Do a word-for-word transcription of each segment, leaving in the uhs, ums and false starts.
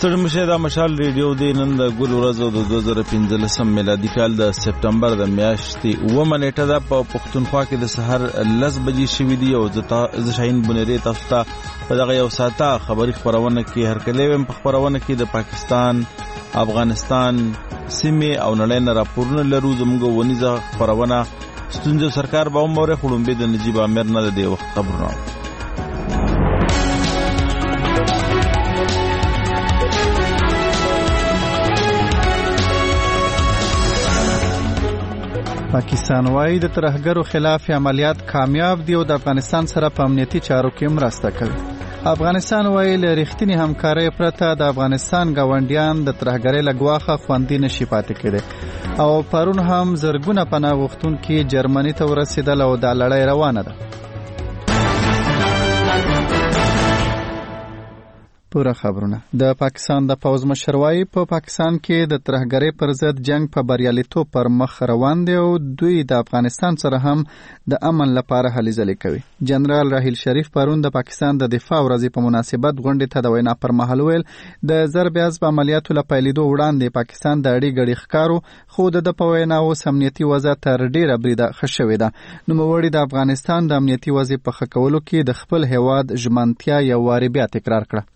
ستړي مشه دا مشال ریډیو د نن د ګل ورځ د دوه زره پنځلسم میلادي کال د سپټمبر د میاشتې اوومه نیټه ده. په پښتونخوا کې د سحر لس بجې شوې دي او زه شاهین بنيري تاسو ته په دغه یو ساعته خبري خبرونه کې هرکلی ویم. په خبرونه کې د پاکستان، افغانستان سیمه او نړۍ نه راپورونه لرو. زموږ ونیزه خبرونه ستونزې سرکار به عمر خړومبه د نجیب امیر نه د وخت خبرونه. پاکستان وايي د ترهګرو خلاف عملیات کامیاب دي او د افغانستان سره په امنیتي چارو کې مرسته کوي. افغانستان وايي له رښتینی همکارۍ پرته د افغانستان ګاونډیان د ترهګرۍ له ګواښه خوندي نشي پاتې کېدی او پرون هم زرګونه پناه غوښتونکي جرمني ته ورسېدل او دا لړۍ روانه ده. پوره خبرونه. د پاکستان د پوز مشر وايي په پاکستان کې د ترهګرۍ پر ضد جنگ په بریالیتوب پر مخ روان دی او دوی د افغانستان سره هم د امن لپاره هلې ځلې کوي. جنرال راحیل شریف پرون د پاکستان د دفاع ورځې په مناسبت غونډې ته د وینا پر مهال ویل د ضرب عضب عملیاتو له پیلېدو وړاندې پاکستان د اړې ګړې ښکارو خو د په وینا اوس امنیتي وضع تر ډیره بریده ښه شوې ده. نوموړي د افغانستان د امنیتي وضع په ښه کولو کې د خپل هیواد ژمنتیا یو وارې بیا تکرار کړه.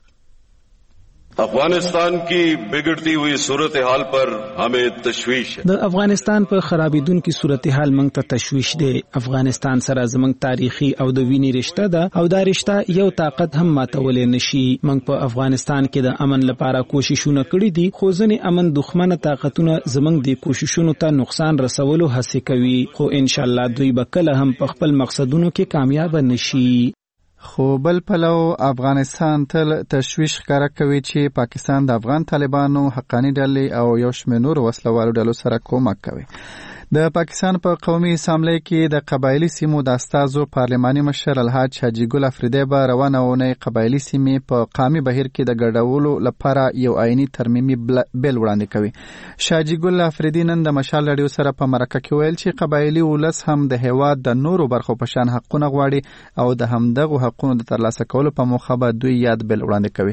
افغانستان کی بگڑتی ہوئی صورتحال پر ہمیں تشویش ہے. د افغانستان په خرابیدونکو صورتحال موږ ته تشویش دی. افغانستان سره زموږ تاریخي او د وینې رشته ده او دا رشته یو طاقت هم ماتولې نشي. موږ په افغانستان کې د امن لپاره کوششونه کړې دي خو ځنې امن دښمنه طاقتونه زموږ د کوششونو ته نقصان رسولو هڅه کوي خو ان شاء الله دوی به کله هم په خپل مقصدونو کې کامیاب نشي. خو بل پلو افغانستان تل تشویش ښکاره کوي چې پاکستان د افغان طالبانو حقانی ډلې او یو شمېر نور وسلوالو ډلو سره کومک کوي. د پاکستان په قومي اسامبلۍ کې د قبایلی سیمو د استازو پارلماني مشر الحاج حاجی ګل افریدی به روانه اونۍ قبایلی سیمې په قامي بهیر کې د ګډولو لپاره یو آئینی ترمیمي بیل وړاندې کوي. حاجی ګل افریدی نن د مشال رادیو سره په مرکه کې ویل چې قبایلی ولس هم د هیواد د نورو برخو په شان حقونه غواړي او د همدغو حقونو د ترلاسه کولو په موخه به دوی یاد بیل وړاندې کوي.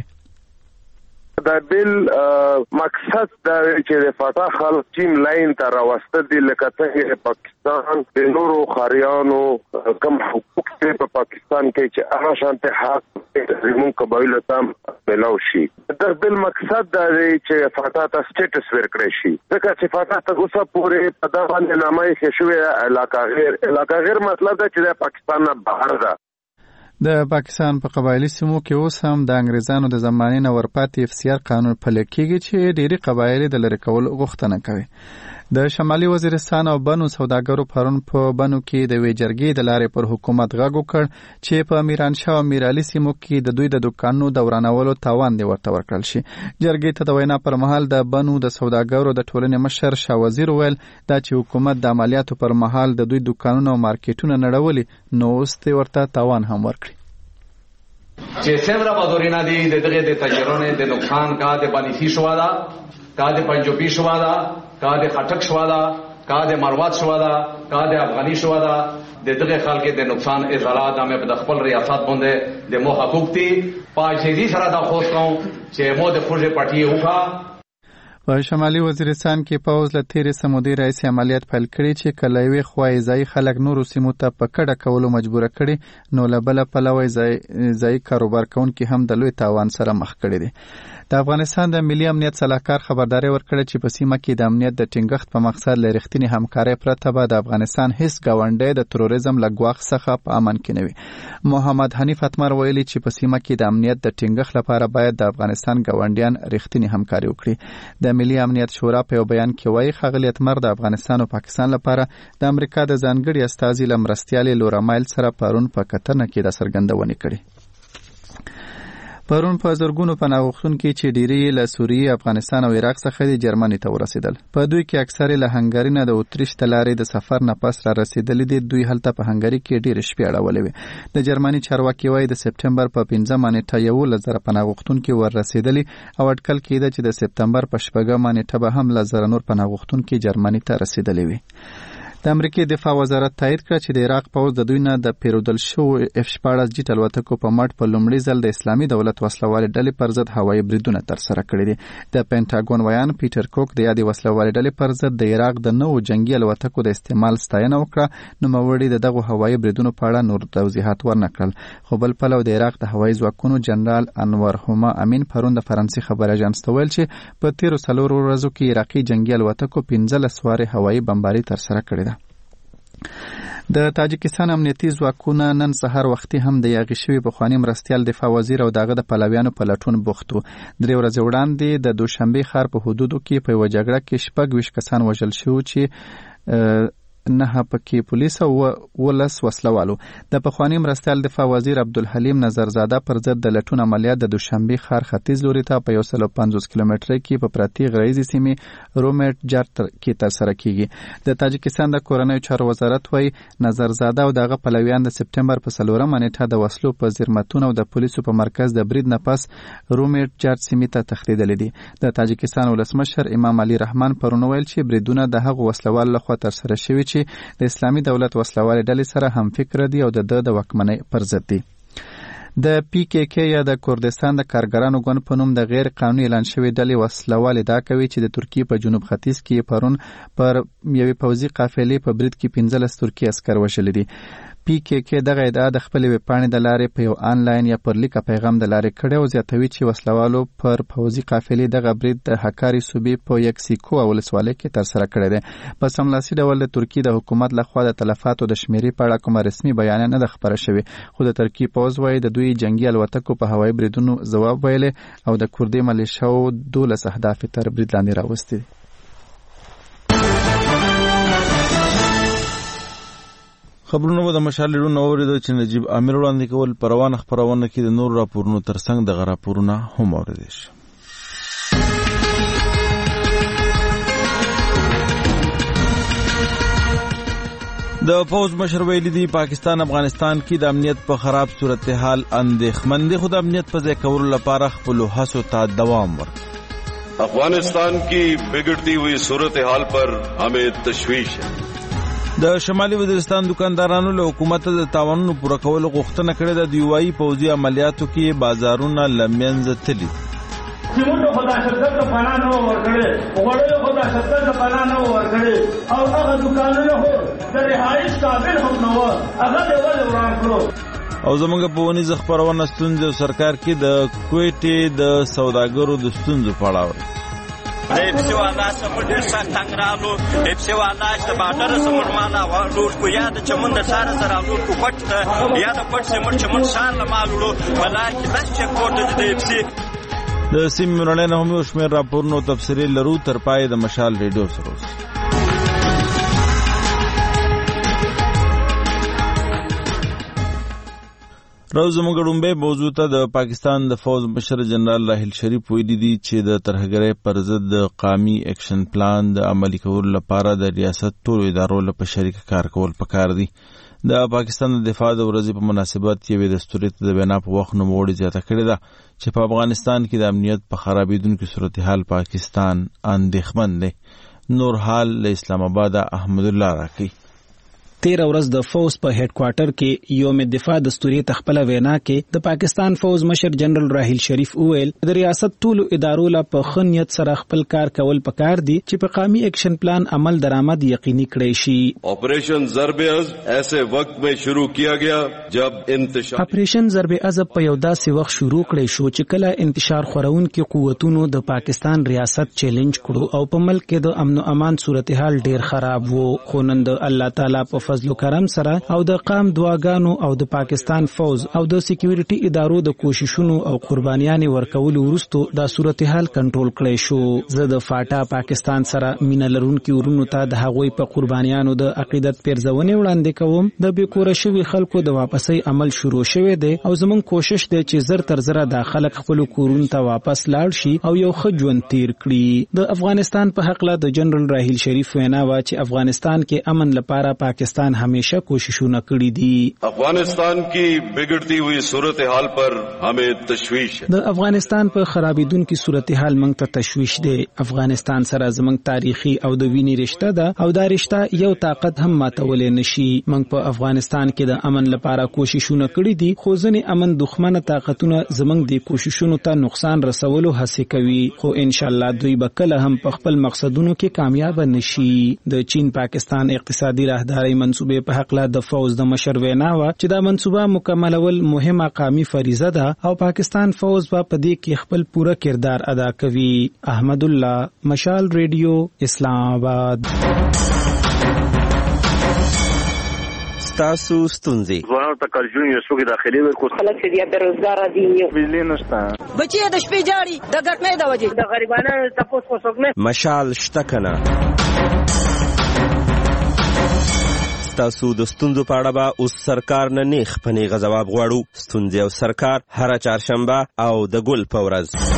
دا بیل مقصد دا چې د فتح خلک ټیم لاین ته راوستل دي لکه څنګه پاکستان د نورو خاریانو کم حقوق په پاکستان کې چې هغه شانته حق زموږ قبایلو ته ملاو شي. دا بیل مقصد دا دی چې فتح ته سټیټس ورکړي شي ځکه چې فتح ته اوسه پورې په دا باندې نامه یې شوې علاقه غیر علاقه غیر مطلب دا چې د پاکستان نه بهر ده. د پاکستان په قبایلی سیمو کې اوس هم د انګریزانو د زمانې نه ورپاتې اف سی آر قانون پلی کېږي چې ډېری قبایل د لرې کولو غوښتنه کوي. د شمالي وزیرستان او بنو سوداګرو پرون په بنو کې د وی جرګې د لارې پر حکومت غږ وکړ چې په میرانشاه او میرعلي سیمو کې د دوی د دکانونو د ورانولو تاوان دی ورته ورکړل شي. جرګې ته د وینا پر مهال د بنو د سوداګرو د ټولنې مشر شاه وزیر ویل دا چې حکومت د عملیاتو پر مهال د دوی دکانونو او مارکیټونه نړولي نو اوس ورته تاوان هم ورکړي. چې څومره بازارینا دي د دغه د تجربه د نقصان کا د بانیفي شو دا کا د پنجوبي شو دا کا د خټک شو دا کا د مروات شو دا کا د افغاني شو دا د دغه خلک د نقصان ازالات هم په خپل ریاست باندې د مو حقوق دي پاجيزي سره دا خو کوم چې مو د خوږه پټي وکا. په شمالي وزیرستان کې پوز له تیرې سمودي رئیس عملیات پیل کړي چې کلوي خوای ځای خلک نورو سیمو ته په کډه کولو مجبور کړي نو لبل پلوي ځای ځای کاروبار کوونکي هم د لوی تاوان سره مخ کړي دي. د افغانستان د ملي امنیت صلاحکار خبرداري ورکړه چې په سیمه کې د امنیت د ټینګښت په مقصد لريختنی همکاري پرته به د افغانستان هیڅ گاونډي د تروریزم لګواخ څخه په امن کې نه وي. محمد حنیف اتمر ویلي چې په سیمه کې د امنیت د ټینګښت لپاره باید د افغانستان گاونډیان رښتینی همکاري وکړي. د ملي امنیت شورا په بیان کې وایي ښاغلی اتمر د افغانستان او پاکستان لپاره د امریکا د ځانګړي استازي لمرستیالي لورا مایل سره پرون په کتنه کې د څرګندونې کړې. پرون په زرګونو پناه غوښتونکي چې ډېری له سوریې، افغانستان او عراق څخه د جرمني ته ورسېدل. په دوی کې اکثره له هنګري نه د اتریش ته لارې د سفر نه پس را رسېدلي دي. دوی هلته په هنګري کې ډېرې شپې اړولې وې. د جرمني چارواکي وایي د سپټمبر په پنځمه نیټه یولس زره پناه غوښتونکي ور رسېدلي او اټکل کېده چې د سپټمبر په شپږمه نیټه به هم لس زره نور پناه غوښتونکي جرمني ته رسېدلي وي. د د امریکای دفاع وزارت تایید کړ چې د عراق پوځ د دوی نه د پیرودل شوو اف شپاړس جیټ الوتکو په مټ په لومړي ځل د اسلامي دولت وسلوالې ډلې پر ضد هوایي بریدونه ترسره کړي دي. د پینټاګون ویان پیټر کوک د یادې وسلوالې ډلې پر ضد د عراق د نوو جنگي الوتکو د استعمال ستاینه وکړه. نوموړي د دغو هوایي بریدونو په اړه نور توضیحات ورنکړل. خو بل پلو د عراق د هوایي ځواکونو جنرال انور هما امین پرون د فرانسې خبر اژانس ته ویل چې په تیرو څلورو ورځو کې عراقي جنگي الوتکو پنځلس وارې هوایي بمباري ترسره کړې ده. د تاجکستان امنیتي ځواکونه نن سهار وختي هم د یاغي شوي پخواني مرستیال دفاع وزیر او دغه د پلویانو په لټون بوخت وو. درې ورځې وړاندې د دوشنبه ښار په حدودو کې په یوه جګړه کې شپږ ویشت کسان وژل شوي چې نه پکې پولیس او ولس وسلوالو. د پخواني مرستیال دفاع وزیر عبدالحلیم نظرزاده پر ضد د لټون عملیات د دوشنبه ښار ختیځ لوري ته په یو سل او پنځوس کیلومتره کې په پراتی غریزي سیمې رومټ جارت کې ترسره کیږي. د تاجکستان د کورنیو چارو وزارت وایي نظرزاده او دغه پلویان د سپټمبر په څلورمه نیټه د وسلو په زیرمتون او د پولیسو په مرکز د برید نه پس رومټ جارت سیمې ته تښتېدلي دي. د تاجکستان ولسمشر امام علي رحمان پرون ویل چې بریدونه د هغو وسلوالو لخوا ترسره شوي چې د اسلامي دولت وسلوالې ډلې سره هم فکر دي او د د د واکمنۍ پر ضد دي. د پی کې کې یا د کردستان د کارګرانو ګوند په نوم د غیر قانوني اعلان شوی ډلې وسلوال ادعا کوي چې د ترکیې په جنوب ختیځ کې پرون پر یوې پوځي قافلې په برید کې پنځلس ترکي عسکر وژلي دي. پی کې کې دغه ادعا د خپلې ویبپاڼې د لارې په یو آنلاین یا پر لیکه پیغام د لارې کړی او زیاتوي چې وسلوالو پر پوځي قافلې دغه برید د حکاري صوبې په یکسیکو ولسوالۍ کې ترسره کړی دی. په سملاسي ډول د ترکیې د حکومت لخوا د تلفاتو د شمیرې په اړه کومه رسمي بیانیه نه ده خپره شوې، خو د ترکیې پوځ وایي د دوی جنګي الوتکو په هوایي بریدونو ځواب ویلې او د کردي ملیشیاو دولس اهداف تر برید لاندې راوستي. خبرونه و د مشالېړو نو اوریدل چې نجیب امیر وړاندې کول پروانه خبرونه کې د نور راپورونو ترڅنګ د غراپورونه هم اوریدل شي. د فوج مشر ویلي دی پاکستان افغانستان کې د امنیت په خراب صورتحال اندېښمن دی، خو د امنیت په ځای کولو لپاره خپل هڅو ته دوام ورکړي. افغانستان کی بگڑتی ہوئی صورتحال پر ہمیں تشویش ہے. د شمالي وزیرستان دکاندارانو له حکومت د تاوانونو پوره کولو غوښتنه کړې ده. د یوایي پوځي عملیاتو کې بازارونه له منځه تللي. سیمونټو خو دا شرکت ته پناه نه ورکړې، غوړیو خو دا شرکت ته پناه نه ورکړې او هغه دکانونه خو د رهایش قابل هم نه وو، هغه دې ولې وران کړو. او زموږ په ونیزه خپرونه ستونزې او سرکار کې د کویټې د سوداګرو د ستونزو په اړه ایپسی والا سمر ډیر سخت تنگ رالو، ایپسی والا چې د باډر سمر مالا ورلور کو یا د چمن د ساره سره ورلور کو پټ ته یا د پټ سمر چمن سار لمالو بلار کې بس چک کوټ د ایپسی د سیمې مرنه نه هم شمیر راپورونو تفسیری لرو تر پای د مشال ریډیو سره. راو زموږ ډومبه موضوع ته د پاکستان د فوج مشر جنرال راحیل شریف ویلي دي چې د ترهګرۍ پر ضد د قومي اکشن پلان د عملي کولو لپاره د ریاست ټولو ادارو لپاره شریک کار کول پکار دي. د پاکستان د دفاع د ورځې په مناسبت یوې دستوري ته د بنا په وخت نوموړي زیاته کړې ده چې په افغانستان کې د امنیت په خرابېدونکي صورتحال پاکستان اندېښمن دی. نور حال له اسلام آباد احمد الله راکړي. تیر ورځ د فوج په هډ کوارټر کې یوم دفاع دستوري تخپل وینا کې د پاکستان فوج مشر جنرال راحیل شریف وویل د ریاست ټولو ادارو له په خنیت سره خپل کار کول پکار دي چې په قومي اکشن پلان عمل درآمد یقیني کړي شي. آپریشن ضرب عضب ایسے وقت میں شروع کیا گیا جب انتشار آپریشن ضرب عضب په یو داسې وخت شروع کړي شو چې کله انتشار خورونکو قوتونو د پاکستان ریاست چیلنج کړو او په ملک کې د امن او امان صورتحال ډیر خراب وو. خو نن د الله تعالی په فضل و کرم سره او د قام دعاګانو او د پاکستان فوج او د سکیورټي ادارو د کوششونو او قربانیانو ورکولو وروسته د صورتحال کنټرول کړی شو. زه د فاټا پاکستان سره مینه لرونکو ورونو ته د هغوی په قربانیانو د عقیدت پیرزونې وړاندې کوم. د بیکوره شوی خلکو د واپسۍ عمل شروع شوی دی او زمون کوشش دی چې زر تر زره د خلک خپل کورونو ته واپس لاړ شي او یو ښه ژوند تیر کړي. د افغانستان په حق له د جنرال راحیل شریف وینا وا چې افغانستان کې امن لپاره پاکستان افغانستان همیشه کوششونه کړي دي. افغانستان کی بگڑتی ہوئی صورتحال پر ہمیں تشویش ہے. د افغانستان په خرابیدونکو صورتحال موږ ته تشویش دی. افغانستان سره زموږ تاریخي او د وینې رشته ده او دا رشته یو طاقت هم ماتولې نشي. موږ په افغانستان کې د امن لپاره کوششونه کړي دي خو ځینې امن دښمنه طاقتونه زموږ د کوششونو ته نقصان رسولو هڅه کوي خو ان شاء الله دوی به کله هم په خپل مقصدونو کې کامیاب نشي. د چین پاکستان اقتصادي راهداري منصوبې په حق له د فوز د مشر وینا و چې دا منصوبه مکملول مهمه قومي فریضه ده او پاکستان فوز به په دې کې خپل پوره کردار ادا کوي. احمد الله، مشال ریډیو، اسلام آباد. تاسو ستونزې ځوانانو ته کارجون یو څوک داخلي ورکو خلک چې بیروزګار دي بجلی نشته بچي د شپې جاړي د ګټنې د وجې د غریبانو تاسو کو څوک نه مشال شته کنه. تاسو د ستونزو په اړه به اوس سرکار نه نیخ په نیغه ځواب غواړو. ستونزې او سرکار هره چهارشنبه او د ګل په ورځ.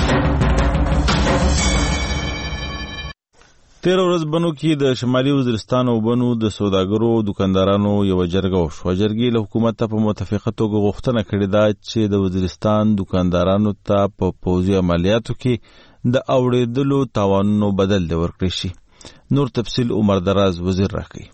تیر ورځ بنو کې د شمالي وزیرستان او بنو د سوداګرو او دکاندارانو یو جرګه وشوه. جرګې له حکومت ته په متفقه توګه غوښتنه کړې ده چې د وزیرستان دکاندارانو ته په پوځي عملیاتو کې د اوړېدلو تاوانونو بدل دی ورکړی شي. نور تفصیل عمر دراز وزیر راکوي.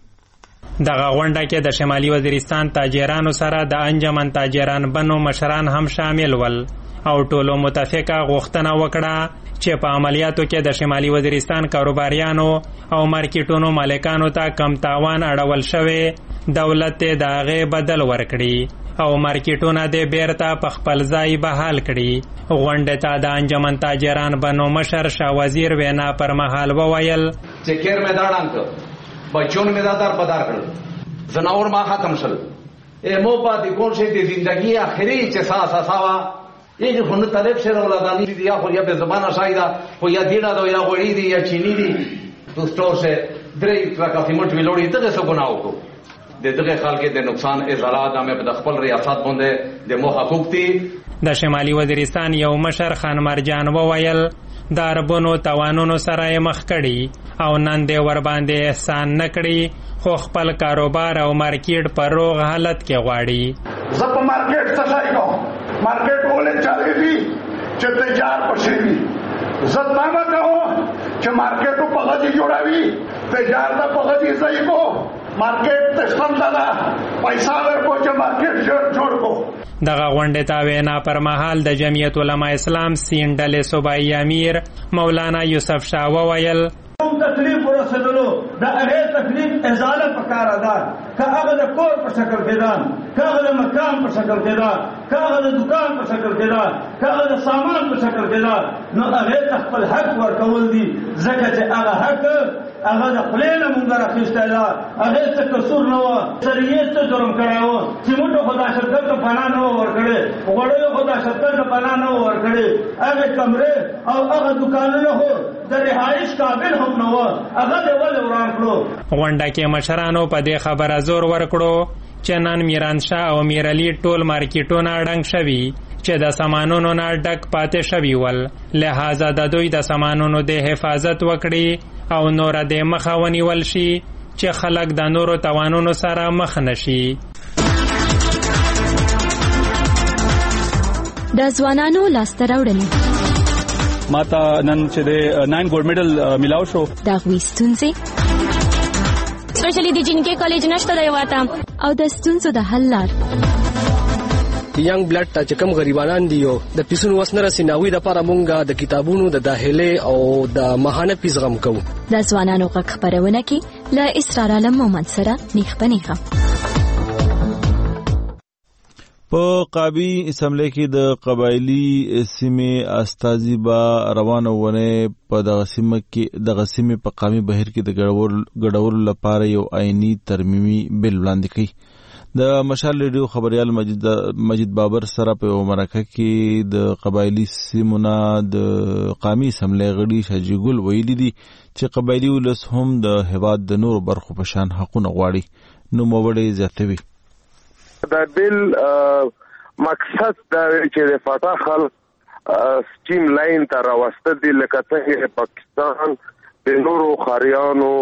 دغه غونډه کې د شمالي وزیرستان تاجرانو سره د انجمن تاجران بنو مشران هم شامل ول او ټولو متفقه غوښتنه وکړه چې په عملیاتو کې د شمالي وزیرستان کاروباریانو او مارکیټونو مالکانو ته کم تاوان اړول شوی دولت ته د هغې بدل ورکړي او مارکیټونه د بیرته په خپل ځای بحال کړي. غونډې ته د انجمن تاجران بنو مشر شاه وزیر وینا پر مهال وویل چې کیر مې دا ډانګ کړ بچون مې دا در پدار کړل زناور ما ختم شل ای مو پاتې کون شي د زندگی آخري چې ساسا ساوا یه خونه طالب شهر اولادانی دی یا خو یا به زبان شایدا خو یا دینا دا یا غوړی دی یا چینی دی تو سٹور سے درې ترکا سیمنٹ ویلوړی دغه څه ګناو کو د دغه خلک د نقصان ازالات هم په خپل ریاست باندې د مو حقوق دي. د شمالي وزیرستان یو مشر خان مرجان وویل د عربونو توانونو سره مخ کړي او نن دې ور باندې احسان نکړي خو خپل کاروبار او مارکیټ په روغ حالت کې غواړي. زه په مارکیټ څه ځای کوم مارکیټ ولې چالي دي چې تجار پښې دي زه تمه کوم چې مارکیټو په غدي جوړوي تجار ته په غدي ځای کو مارکیټ ته څنګه دا پیسې ورکو چې مارکیټ جوړ کو. دغه غونډې ته وینا پر مهال د جمعیت علما اسلام سین ډلې صوبایي امیر مولانا یوسف شاه وویل تکلیف ورسېدلو د هغې تکلیف ازاله پکاره ده که هغه د کور په شکل کې ده که هغه د مکان په شکل کې ده که هغه د دکان په شکل کې ده که هغه د سامان په شکل کې ده نو هغې ته خپل حق ورکول دي ځکه چې هغه حق هغه د خولې نه مونږ راخیستی ده هغې څه قصور نه وه سریې څه جرم کړی و سیمنټو خو دهشتګرد ته پناه نه وه ورکړې غوړیو خو دهشتګرد ته پناه نه وه ورکړې هغې کمرې او هغه دکانونه خو د رهایش قابل هم نه وه هغه دې ولې وران کړو. غونډه کې مشرانو په دې خبره زور ورکړو چې نن میرانشاه او میرعلي ټول مارکیټونه ډنګ شوي چې د سامانونو نه ډک پاتې شوي ول لہذا د دوی د سامانونو د حفاظت وکړي او نور د مخه ونیول شي چې خلک د نورو توانونو سره مخ نشي. د ځوانانو لاسته راوړنې ماته نن چې د ناین ګولډ میډل میلاو شو د هغوی ستونزې سپیشلی د جنکې کالج نشته دی واته او د ستونزو د حل لار ینګ بلډ ته چې کوم غریبانان دي او د پیسونو وس نه رسي ناوی د پاره مونږه د کتابونو د داخله او د ماهانه پیس غم کوو. د ځوانانو غږ خپرونه کې له اسرار عالم مومند سره نیخ پنیخه. په قابی اسمبلی کې د قبایلی سیمې استازي با روانه ونه په دغه سیمه کې دغه سیمې په قامي بهیر کې د ګډولو لپاره یو آئینی ترمیمي بل وړاندې کړي. د مشال ریډیو خبريال مجید مجید بابر سره په مرکه کې د قبایلی سیمونه د قامي اسمبلی غړي شاجي ګل ویلي دي چې قبایلی ولس هم د هواد د نور برخو په شان حقونه غواړي. نو موړې زیاتوي دا بل مقصد دا چې د فتح خلک سټیم لاین ته راوسته دي لکه څنګه پاکستان د نورو خاریانو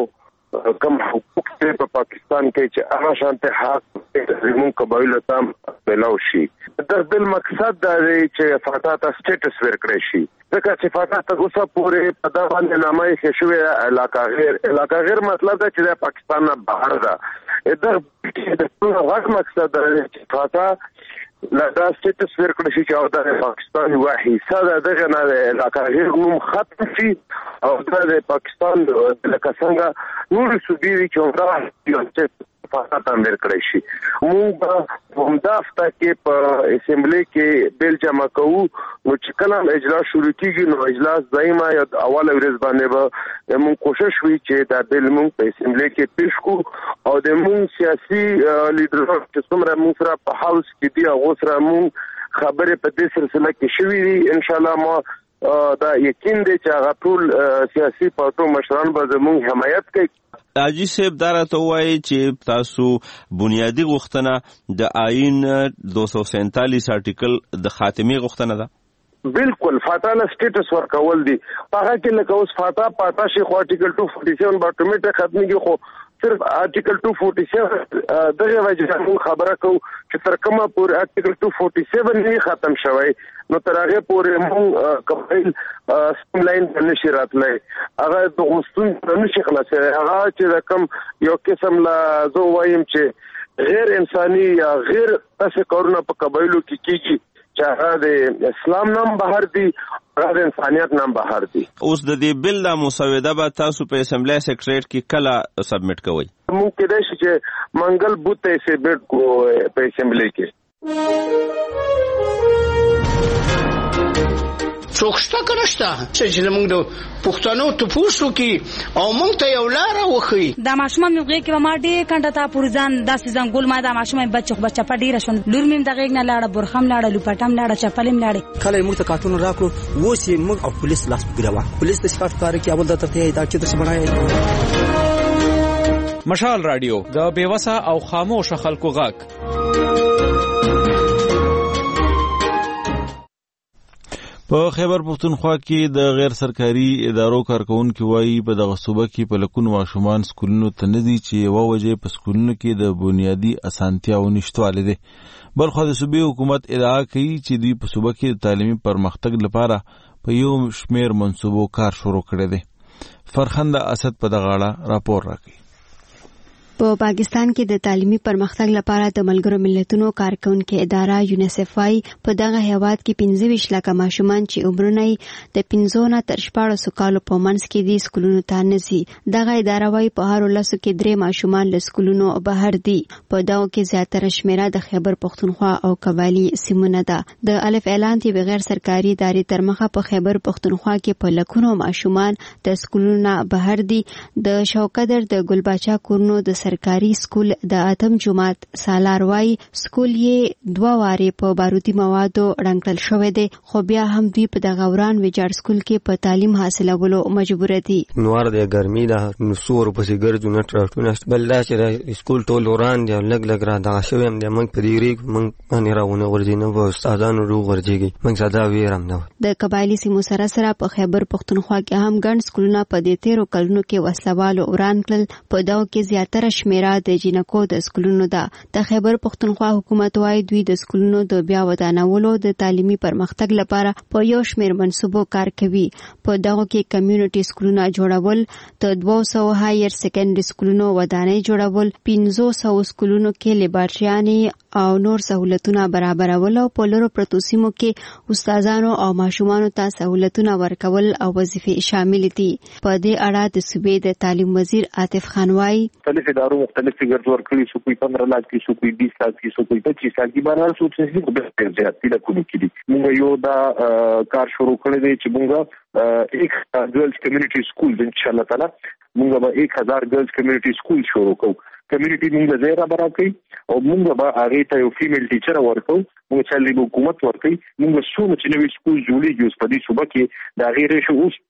کم حقوق په پاکستان کې چې هغه شانته حق زموږ قبایلو ته ملاو شي. د دې مقصد دا دی چې فاتحه ته سټیټس ورکړي شي، ځکه چې فاتحه ته اوسه پورې په دا باندې نامه یې شوی علاقه غیر علاقه غیر مطلب دا چې د پاکستان نه بهر ده. دا د ټول غږ مقصد دا دی چې فاتحه دا سټیټس ورکړي شي چې دا د پاکستان یو حصہ ده، دغه نه علاقه غیر نوم ختم شي او دا د پاکستان لکه څنګه نور صوبې چې عمره یو څه فاتحه ته ورکړي شي. موږ هم دا هفته کې په اسمبلی کې بیل جمع کوو، نو چې کله اجلاس شروع کیږي نو اجلاس دایمه یا اوله ورځ باندې به موږ کوشش وکړو چې دا بیل موږ په اسمبلی کې پیش کړو او د موږ سیاسي لیډرانو چې څومره موږ سره په هاوس کې دي هغه سره موږ خبرې په دې سلسله کې شوې دي. ان شاء الله ما دا یقین دی چې هغه ټول سیاسي پارټو مشران به زموږ حمایت کوي. حاجی صاحب دا راته وایي چې تاسو بنیادی غوښتنه د آئین دو سو سینتالیس آرټیکل د خاتمه غوښتنه ده. بالکل فاتحه له سټیټس ورکول دي، هغه کې لکه اوس فاتحه پاتا شي خو آرټیکل دو سو سینتالیس به اتوماتیک ختميږي، خو صرف آرټیکل دو سو سینتالیس دغه وجه موږ خبره کوو چې تر کومه پورې آرټیکل دو سو سینتالیس نه ختم شوی نو تر هغه پورې موږ قبایل سټیم لاین نشي راتلای، هغه د غوښتون نشي خلاصای. هغه چې کوم یو قسم لا زه وایم چې غیر انساني یا غیر تاسو کارونه په قبایلو کې کیږي چې هغه د اسلام نام بهر دي، هغه د انسانیت نام بهر دي. اوس د دې بل د مسوده به تاسو په اسمبلی سیکریټریټ کې کله سبمټ کوئ؟ موږ کېدای شي چې منګل بوت ته سبمټ کو په اسمبلی کې. څوکشته کنهشته چې موږ د پښتنو ته پوښتنه کی او موږ ته یو لار وخی. دا ماشومه موږ کې به ما ډېر کنده تا پورزان داسې ځنګول ما دا ماشومه بچو بچا په ډیره شون لور مم دغه نه لاړه برخم لاړه لوپټم لاړه چپلم لاړه کله موږ ته کارتون راکړو ووس یې موږ او پولیس لاس پګراوه پولیس د شکایت کار کې اول د ترته دا چې د سمړای. مشال رادیو د بیوسه او خاموش خلکو غږ. په خیبر پختونخوا کې د غیر سرکاري ادارو کارکونکو وایي په دغه صوبه کې په لکونو ماشومان سکولونو ته نه دي چې یوه وجه په سکولونو کې د بنیادي اسانتیاو نشتوالی دی. بلخو د صوبې حکومت ادعا کوي چې دوی په صوبه کې د تعلیمي پرمختګ لپاره په یو شمیر منصوبو کار شروع کړی دی. فرخنده اسد په دغه اړه راپور راکوي. په پاکستان کې د تعلیمي پرمختګ لپاره د ملګرو ملتونو کارکونکو اداره یونیسف وايي په دغه هیواد کې پنځه ویشت لکه ماشومان چې عمرونه یې د پنځو نه تر شپاړسو کالو په منځ کې دي سکولونو ته نه ځي. دغه اداره وايي په هر لسو کې درې ماشومان له سکولونو بهر دي. په دغو کې زیاتره شمیره د خیبر پختونخوا او قبایلي سیمونه ده. د الف اعلان دی بغیر سرکاري ادارې تر مخه په خیبر پختونخوا کې په لکونو ماشومان د سکولونو نه بهر دي. د شوکدر د ګلباچا کورنو د سرکاري سکول د اتم جماعت سالار وای سکول یې دوه واره په بارودي موادو رنګل شوې ده، خو بیا هم دوی په دغه وران ویجاړ سکول کې په تعلیم حاصلولو مجبور دي. نوار د ګرمي ده نو سور په سیګر جون ټراټونه بل دا چې سکول ټول وران دي لګ لګ را دا شوی هم د موږ په دیری موږ باندې راونه ورځي نه و استادانو رو ورځيږي موږ زدا ویرم نه. د قبایلی سیمو سره سره په خیبر پختونخوا کې هم ګڼ سکولونه په دې تیرو کلونو کې وسلوالو وران کړل. په دغه کې زیاتره شمیره د جنکو د سکولونو ده. د خیبر پختونخوا حکومت وايي دوی د سکولونو د بیا ودانولو د تعلیمي پرمختګ لپاره په یو شمیر منصوبو کار کوي. په دغه کې کمیونټي سکولونه جوړول، د دوه سوه هایر سیکنډري سکولونو ودانۍ جوړول، پنځه سوه سکولونو کې لیبارټریانې او نور سہولتونه برابرول او په لرو پرتو سیمو کې استادانو او ماشومانو ته سہولتونه ورکول او وظیفې شامل دي. په دې اړه د صوبې د تعلیم وزیر عاطف خان وايي مختلف اداروں مختلف فگر ورکړي سو کوئی پندرہ لاکھ کی سو کوئی بیس لاکھ کی سو کوئی پچیس لاکھ کی بهر سو څه په ډېر زیاتې لکونو کې دي. موږ یو دا کار شروع کړی دی چې موږ ایک ګرلز کمیونټي سکول ان شاء الله تعالی موږ به ایک هزار ګرلز کمیونټي سکول شروع کوو. کمیونټي موږ زیرا برا کوي او موږ به هغه ته یو فیمیل ټیچر ورکو. موږ چې له حکومت ورکوي موږ څو چې نوې سکول جوړیږي اوس په دې صوبه کې دا غیر شو اوس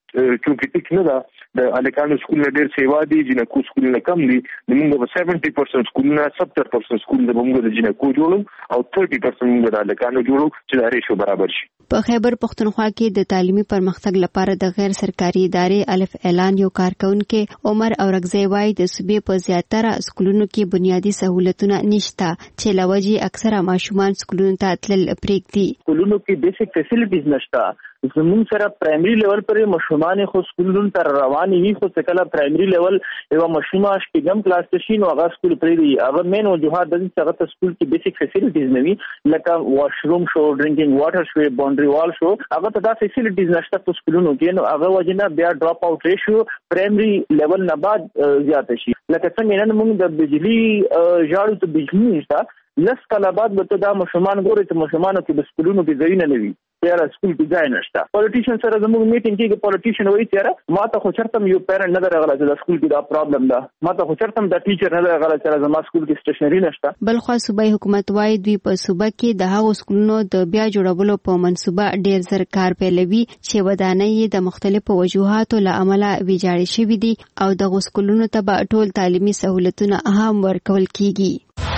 چونکه ټیک نه ده د الکانو سکول نه ډېر سیوا دي جنکو سکول نه کم دي موږ به سبعين پرسنټ سکول نه ستر پرسنټ سکول د موږ د جنکو جوړو او ثلاثين پرسنټ موږ د الکانو جوړو چې د ریشو برابر شي. په خیبر پختونخوا کې د تعلیمي پرمختګ لپاره د غیر سرکاري ادارې الف اعلان یو کارکونکو عمر اورغزی وای د صوبې په زیاتره سکولونو کې بنیادی سہولتونه نشته چې لوجي اکثره ماشومان سکولونو ته تلل پریږدي. سکولونو کې بیسیک فیسیلیټیز نشته. زمون سره پرایمري لیول پر مشومان خو سکولونو تر رواني وي خو څکله پرایمري لیول یو مشومه شپږم کلاس ته شي نو هغه سکول پرې دی. هغه مین وجوهات د څنګه ته سکول کې بیسیک فیسیلیټیز نه وي لکه واشروم شو ډرینکینګ واټر شو باونډري وال شو هغه ته دا فیسیلیټیز نشته په سکولونو کې نو هغه وجنه بیا ډراپ اوټ ریشیو پرایمري لیول نه بعد زیات شي. لکه څنګه نن موږ د بجلی ژاړو ته بجلی نشته لس کاله بعد به دا مشومان ګوري چې مشومانو کې د سکولونو کې ځای نه وي تیاره سکول کې ځای نشته. پولیټیشن سره زموږ میټینګ کې پولیټیشن وایي تیاره ما ته خو چرته یو پیرنټ نه درغله چې د سکول کې دا پرابلم ده ما ته خو چرته د ټیچر نه درغله چې زما سکول کې سټیشنری نشته. بلخو صوبایي حکومت وایي دوی په صوبه کې د هغو سکولونو د بیا جوړولو په منصوبه ډیر زر کار پیلوي چې ودانۍ د مختلفو وجوهاتو له امله ویجاړې شوي دي او د سکولونو ته به ټول تعلیمي سہولتونه هم ورکول کیږي.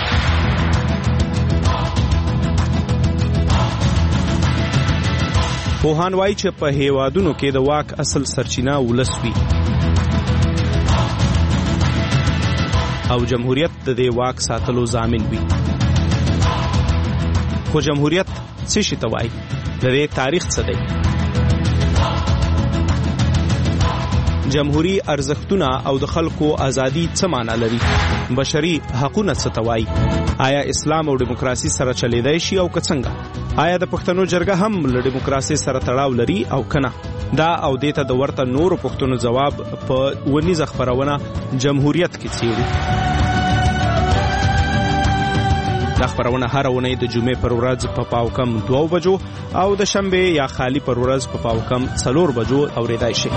پوهان وایي چې په هیوادونو کې د واک اصل سرچینه ولس وي او جمهوریت د دې واک ساتلو ضامن وي. خو جمهوریت څه شي ته وایي؟ د دې تاریخ څه دی؟ جمهوری ارزښتونه او د خلکو ازادي څه معنی لري؟ بشري حقوقونه څه ته وایي؟ آیا اسلام او دیموکراسي سره چلیدای شي او که څنګه؟ آیا د پښتنو جرګه هم له دیموکراسي سره تړاو لري او کنه؟ دا او دیته د ورته نورو پښتنو جواب په ونیزه خبرونه جمهوریت کې څیړي. دا خبرونه هر ونې د جمعې پر ورځ په پاو کم دوه بجو او د شنبه یا خالی پر ورځ په پاو کم څلور بجو اوریدای شي.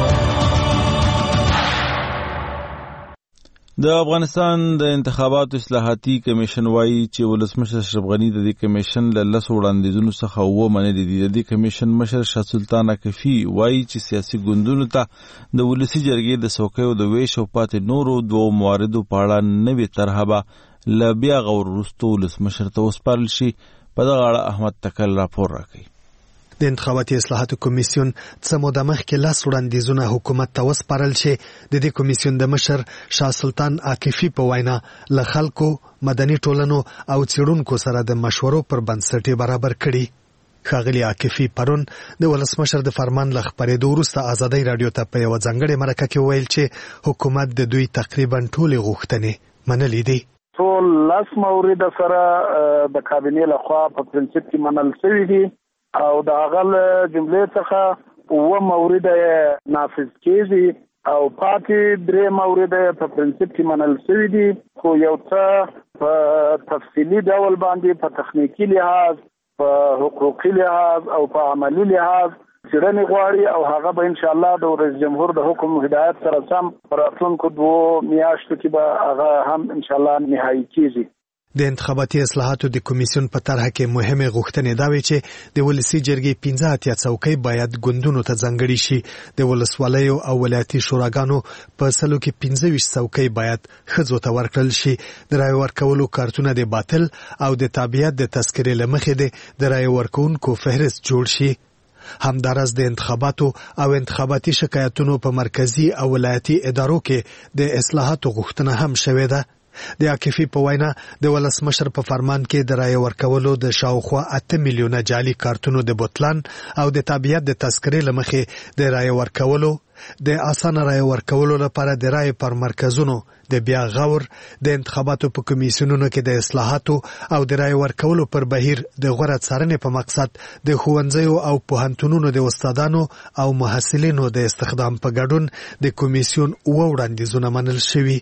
د افغانستان د انتخاباتو اصلاحاتي کمیشن وایي چې ولسمشر اشرف غني د دې کمیشن له لسو وړاندیزونو څخه اووه منلي دي. د دې کمیشن مشر شاه سلطان عکفي وایي چې سیاسي ګوندونو ته د ولسي جرګې د څوکیو د ویش او پاتې نورو دوو مواردو په اړه نوې طرحه به له بیا غور وروسته ولسمشر ته وسپارل شي. په دغه اړه احمد تکل راپور راکوي. د انتخاباتي اصلاحاتو کمیسیون څه موده مخکې لاس وړاندیزونه حکومت ته وسپارل شي. د دې کمیسیون د مشر شاه سلطان عکفي په وینا له خلکو، مدني ټولنو او څېړونکو سره د مشورو پر بنسټ برابر کړي. ښاغلي عکفي پرون د ولسمشر د فرمان له خپرېدو وروسته ازادۍ راډیو ته په یوه ځانګړې مرکه کې وویل چې حکومت د دوی تقریبا ټولې غوښتنې منلې دي. ټول لاس مورد سره د کابینې لخوا په پرنسپ کې منل شوي دي او د هغه جملې څخه اووه مورد نافذ کېږي او پاتې درې مورد په پرنسپ کې منل شوي دي خو یو څه په تفصیلي ډول باندې په تخنیکي لحاظ، په حقوقي لحاظ او په عملی لحاظ څېړنې غواړي او هغه به انشاءالله د رئیس جمهور د حکم هدایت سره سم په راتلونکو دوو میاشتو کې به هغه هم انشاءالله نهایي کېږي. د انتخاباتي اصلاحاتو د کمیسیون په طرحه کې مهمه غوښتنې دا وي چې د ولسي جرګې پنځه اتیا څوکۍ باید ګوندونو ته ځانګړي شي. د ولسوالیو او ولایتي شوراګانو په سلو کې پنځه ویشت څوکۍ باید ښځو ته ورکړل شي. د رایې ورکولو کارتونه د باطل او د تابعیت د تذکرې له مخې د رایې ورکوونکو فهرست جوړ شي. همدارس د انتخاباتو او انتخاباتي شکایتونو په مرکزی او ولایتي ادارو کې د اصلاحاتو غوښتنه هم شوې ده. د عکفي په وینا د ولسمشر په فرمان کې د رایې ورکولو د شاوخوا اته میلیونه جعلي کارتونو د بوتلان او د تابعیت د تذکرې له مخې د رایې ورکولو، د اسانه رایې ورکولو لپاره د رایې پر مرکزونو د بیا غور، د انتخاباتو په کمیسیونونو کې د اصلاحاتو او د رایې ورکولو پر بهیر د غوره څارنې په مقصد د ښوونځیو او پوهنتونونو د استادانو او محصلینو د استخدام په ګډون د کمیسیون اووه وړاندیزونه منل شوي.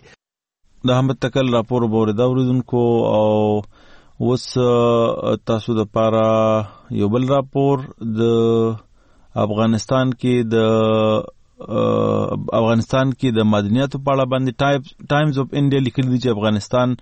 د احمد تکل راپور به اورېدا اوریدونکو او اوس تاسو دپاره یو بل راپور د افغانستان کې د افغانستان کې د معدنیاتو په اړه باندې ټایمز اف انډیا لیکلي دي چې افغانستان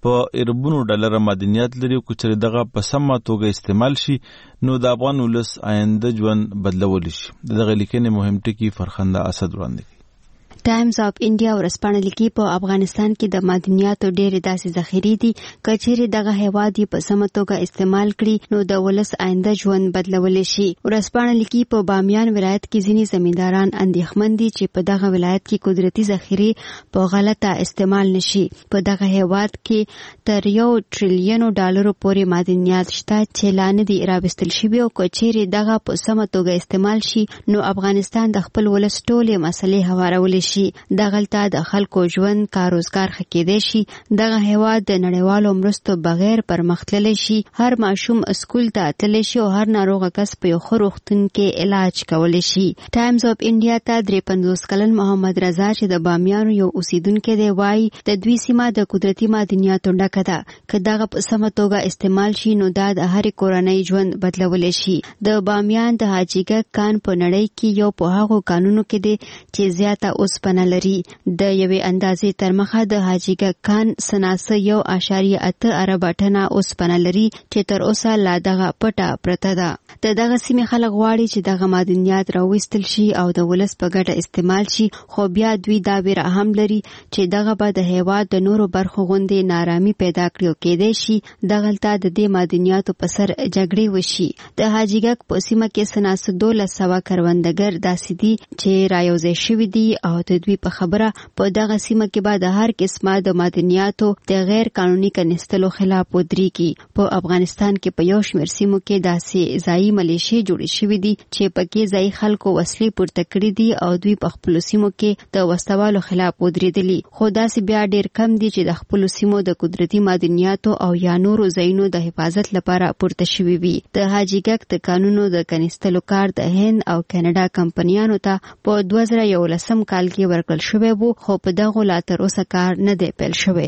په اربونو ډالر معدنیات لري. کو چې دغه په سمه توګه استعمال شي نو د افغان ولس آینده ژوند بدلول شي. دغه لیکنې مهم ټکی فرخنده اسد وړاندې کوي. ټایمز اف انډیا ورسپانه لیکي په افغانستان کې د معدنیاتو ډېرې داسې ذخیرې دي کچېرې دغه هیواد په سمه توګه استعمال کړي نو د ولس آینده ژوند بدلولی شي. ورسپانه لیکي په بامیان ولایت کې ځینې زمینداران اندېښمن دي چې په دغه ولایت کې قدرتي ذخیرې په غلطه استعمال نشي. په دغه هیواد کې تر یو ټریلیونو ډالرو پورې معدنیات شته چې لا نه دي راوستل شوي او کچېرې دغه په سمه توګه استعمال شي نو افغانستان د خپل ولس ټولې مسلې هوارولی شي. دغلته د خلکو ژوند کاروزګار ښه کېدی شي. دغه هیواد د نړیوالو مرستو بغیر پرمختللی شي. هر ماشوم اسکول ته تللی شي او هر ناروغه کس په یو ښه روغتون کې علاج کولی شي. ټایمز اف انډیا ته درې پنځوس کلن محمد رضا چې د بامیانو یو اوسیدونکی دی وایي د دوی سیمه د قدرتي معدنیاتو ډکه ده. که دغه په سمه توګه استعمال شي نو دا د هرې کورنۍ ژوند بدلولی شي. د بامیان د حاجیګک کان په نړۍ کې یو په هغو کانونو کې دی چې زیاته اوس پنه لري. د یوې اندازې تر مخه د حاجیګک کان سناسه یو اعشاریه اته اربه ټنه اوسپنه لري چې تر اوسه لا دغه پټه پرته ده. د دغه سیمې خلک غواړي چې دغه معدنیات راویستل شي او د ولس په ګټه استعمال شي خو بیا دوی دا ویره هم لري چې دغه به د هیواد د نورو برخو غوندې نارامي پیدا کړي او کېدای شي دغلته د دې معدنیاتو په سر جګړې وشي. د حاجیګک په سیمه کې سناسه دولس سوه کروندګر داسې دي چې رايوځای شوي دي او د دوی په خبره په دغه سیمه کې به د هر قسمه د معدنیاتو د غیر قانوني کنيستلو خلاف ودرېږي. په افغانستان کې په یو شمېر سیمو کې داسې ځایي ملیشې جوړې شوې دي چې پکې ځایي خلکو وسلې پورته کړي دي او دوی په خپلو سیمو کې د وسوالو خلاف ودرېدلي. خو داسې بیا ډېر کم دي چې د خپلو سیمو د قدرتي معدنیاتو او یا نورو ځایونو د حفاظت لپاره پورته شوي وي. د حاجیګک د قانونو د کنيستلو کار د هند او کاناډا کمپنیانو ته په دوه زره یولسم کال کې ورکړل شوی وو خو په دغه لا تر اوسه کار نه دی پیل شوی.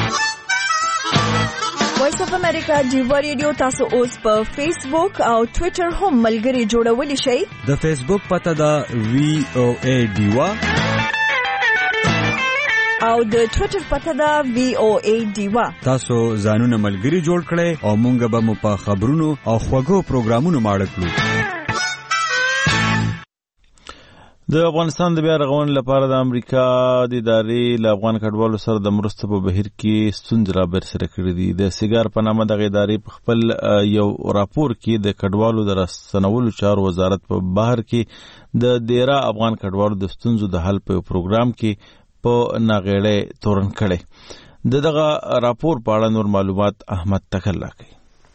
وایس اف امریکا ډیوا ریډیو تاسو اوس په فیسبوک او ټوئیټر هم ملګري جوړولی شئ. د فیسبوک پته ده وی او ای ډیوا او د ټوئیټر پته ده وی او ای ډیوا. تاسو ځانونه ملګري جوړ کړئ او مونږ به مو په خبرونو او خوږو پروګرامونو ماړه کړو. د افغانستان د بیا رغونې لپاره د امریکا د ادارې له افغان کډوالو سره د مرستو په بهیر کې ستونزې رابرسېره کړي دي. د سیګار په نامه دغه ادارې په خپل یو راپور کې د کډوالو د راستنولو چارو وزارت په بهر کې د دیره افغان کډوالو د ستونزو د حل په پروګرام کې په ناغېړۍ تورن کړي. د دغه راپور په اړه نور معلومات احمد تکلا کوي.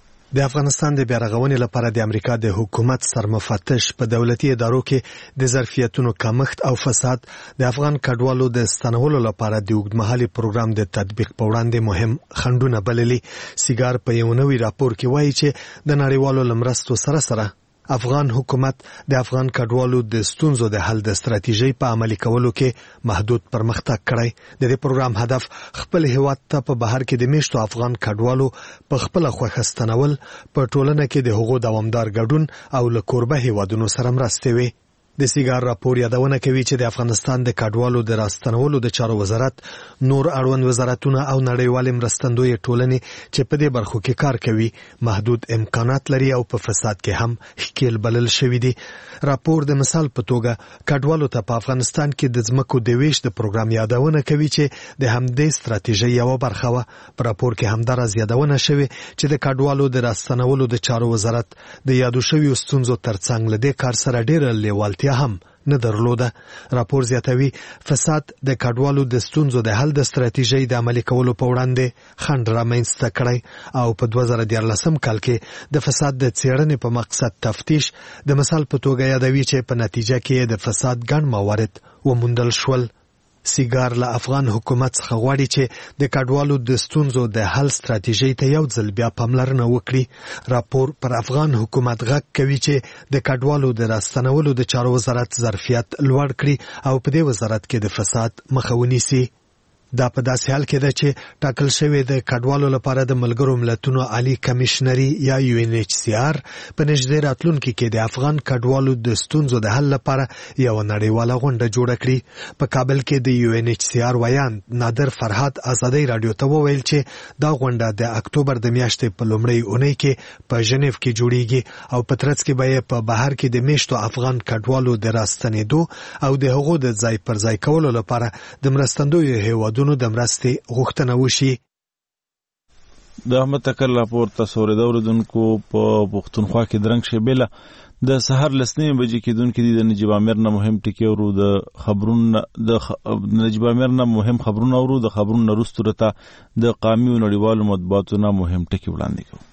د افغانستان د بیارغونې لپاره د امریکا د حکومت سرمفتش په دولتي ادارو کې د ظرفیتونو کمښت او فساد د افغان کډوالو د ستنولو لپاره د اوږدمهالي پروګرام د تطبیق په وړاندې مهم خنډونه بللي. سیګار په یو نوي راپور کې وایي چې د نړیوالو لمرستو سره سره افغان حکومت د افغان کډوالو د ستونزو د حل د ستراتیژۍ په عملي کولو کې محدود پرمختګ کړی. د دې پروګرام هدف خپل هیواد ته په بهر کې د میشتو افغان کډوالو په خپل خوښه ستنول، په ټولنه کې د هغو دوامدار ګډون او له کوربه هیوادونو سره مرستې وي. د سیګار راپور یادونه کوي چې د افغانستان د کډوالو د راستنولو د چارو وزارت، نور اړوند وزارتونه او نړیوالې مرستندوی ټولنې چې په دې برخو کې کار کوي محدود امکانات لري او په فساد کې هم ښکیل بلل شوي دي. راپور د مثال په توګه کډوالو ته په افغانستان کې د ځمکو د ویش د پروګرام یادونه کوي چې د همدې ستراتیژۍ یوه برخه وه. په راپور کې همداراز یادونه شوې چې د کډوالو د راستنولو د چارو وزارت د یادو شویو ستونزو ترڅنګ له دې کار سره ډېره لیوالتیا هم نه درلوده. راپور زیاتوي فساد د کډوالو د ستونزو د حل د ستراتیژۍ د عملي کولو په وړاندې خنډ رامنځته کړی او په دوه زره دیارلسم کال کې د فساد د څېړنې په مقصد تفتیش د مثال په توګه یادوي چې په نتیجه کې د فساد ګڼ موارد وموندل شول. سیګار له افغان حکومت څخه غواړي چې د کډوالو د ستونزو د حل ستراتیژۍ ته یو ځل بیا پاملرنه وکړي. راپور پر افغان حکومت غږ کوي چې د کډوالو د راستنولو د چارو وزارت ظرفیت لوړ کړي او په دې وزارت کې د فساد مخه ونیسي. دا په داسې حال کې ده چې ټاکل شوی د کډوالو لپاره د ملګرو ملتونو عالی کمشنري یا یو ان ایچ سی آر په نږدې راتلونکي کې د افغان کډوالو د ستونزو د حل لپاره یو نړیواله غونډه جوړه کړي. په کابل کې د یو ان ایچ سی آر ویان نادر فرهاد ازادي رادیو ته وویل چې دا غونډه د اکتوبر د میاشتې په لومړۍ اونۍ کې په ژنیف کې جوړیږي او په ترڅ کې به په بهر کې د میشتو افغان کډوالو د راستنېدو او د هغو د ځای پر ځای کولو لپاره د مرستندویو هیوادونو د مرستې غوښتنه وشي. د احمد تکل راپور تاسو اوریدونکو په پښتونخوا کې درنګ شیبله د سحر لسنې بجې کېدونکې دي د نجیب امیر نه مهم ټکی ورو د خبرونه د نجیب امیر نه مهم خبرونه ورو د خبرونه وروسته رته د قامي او نړیوالو مطبوعاتو نه مهم ټکی وړاندې کوو.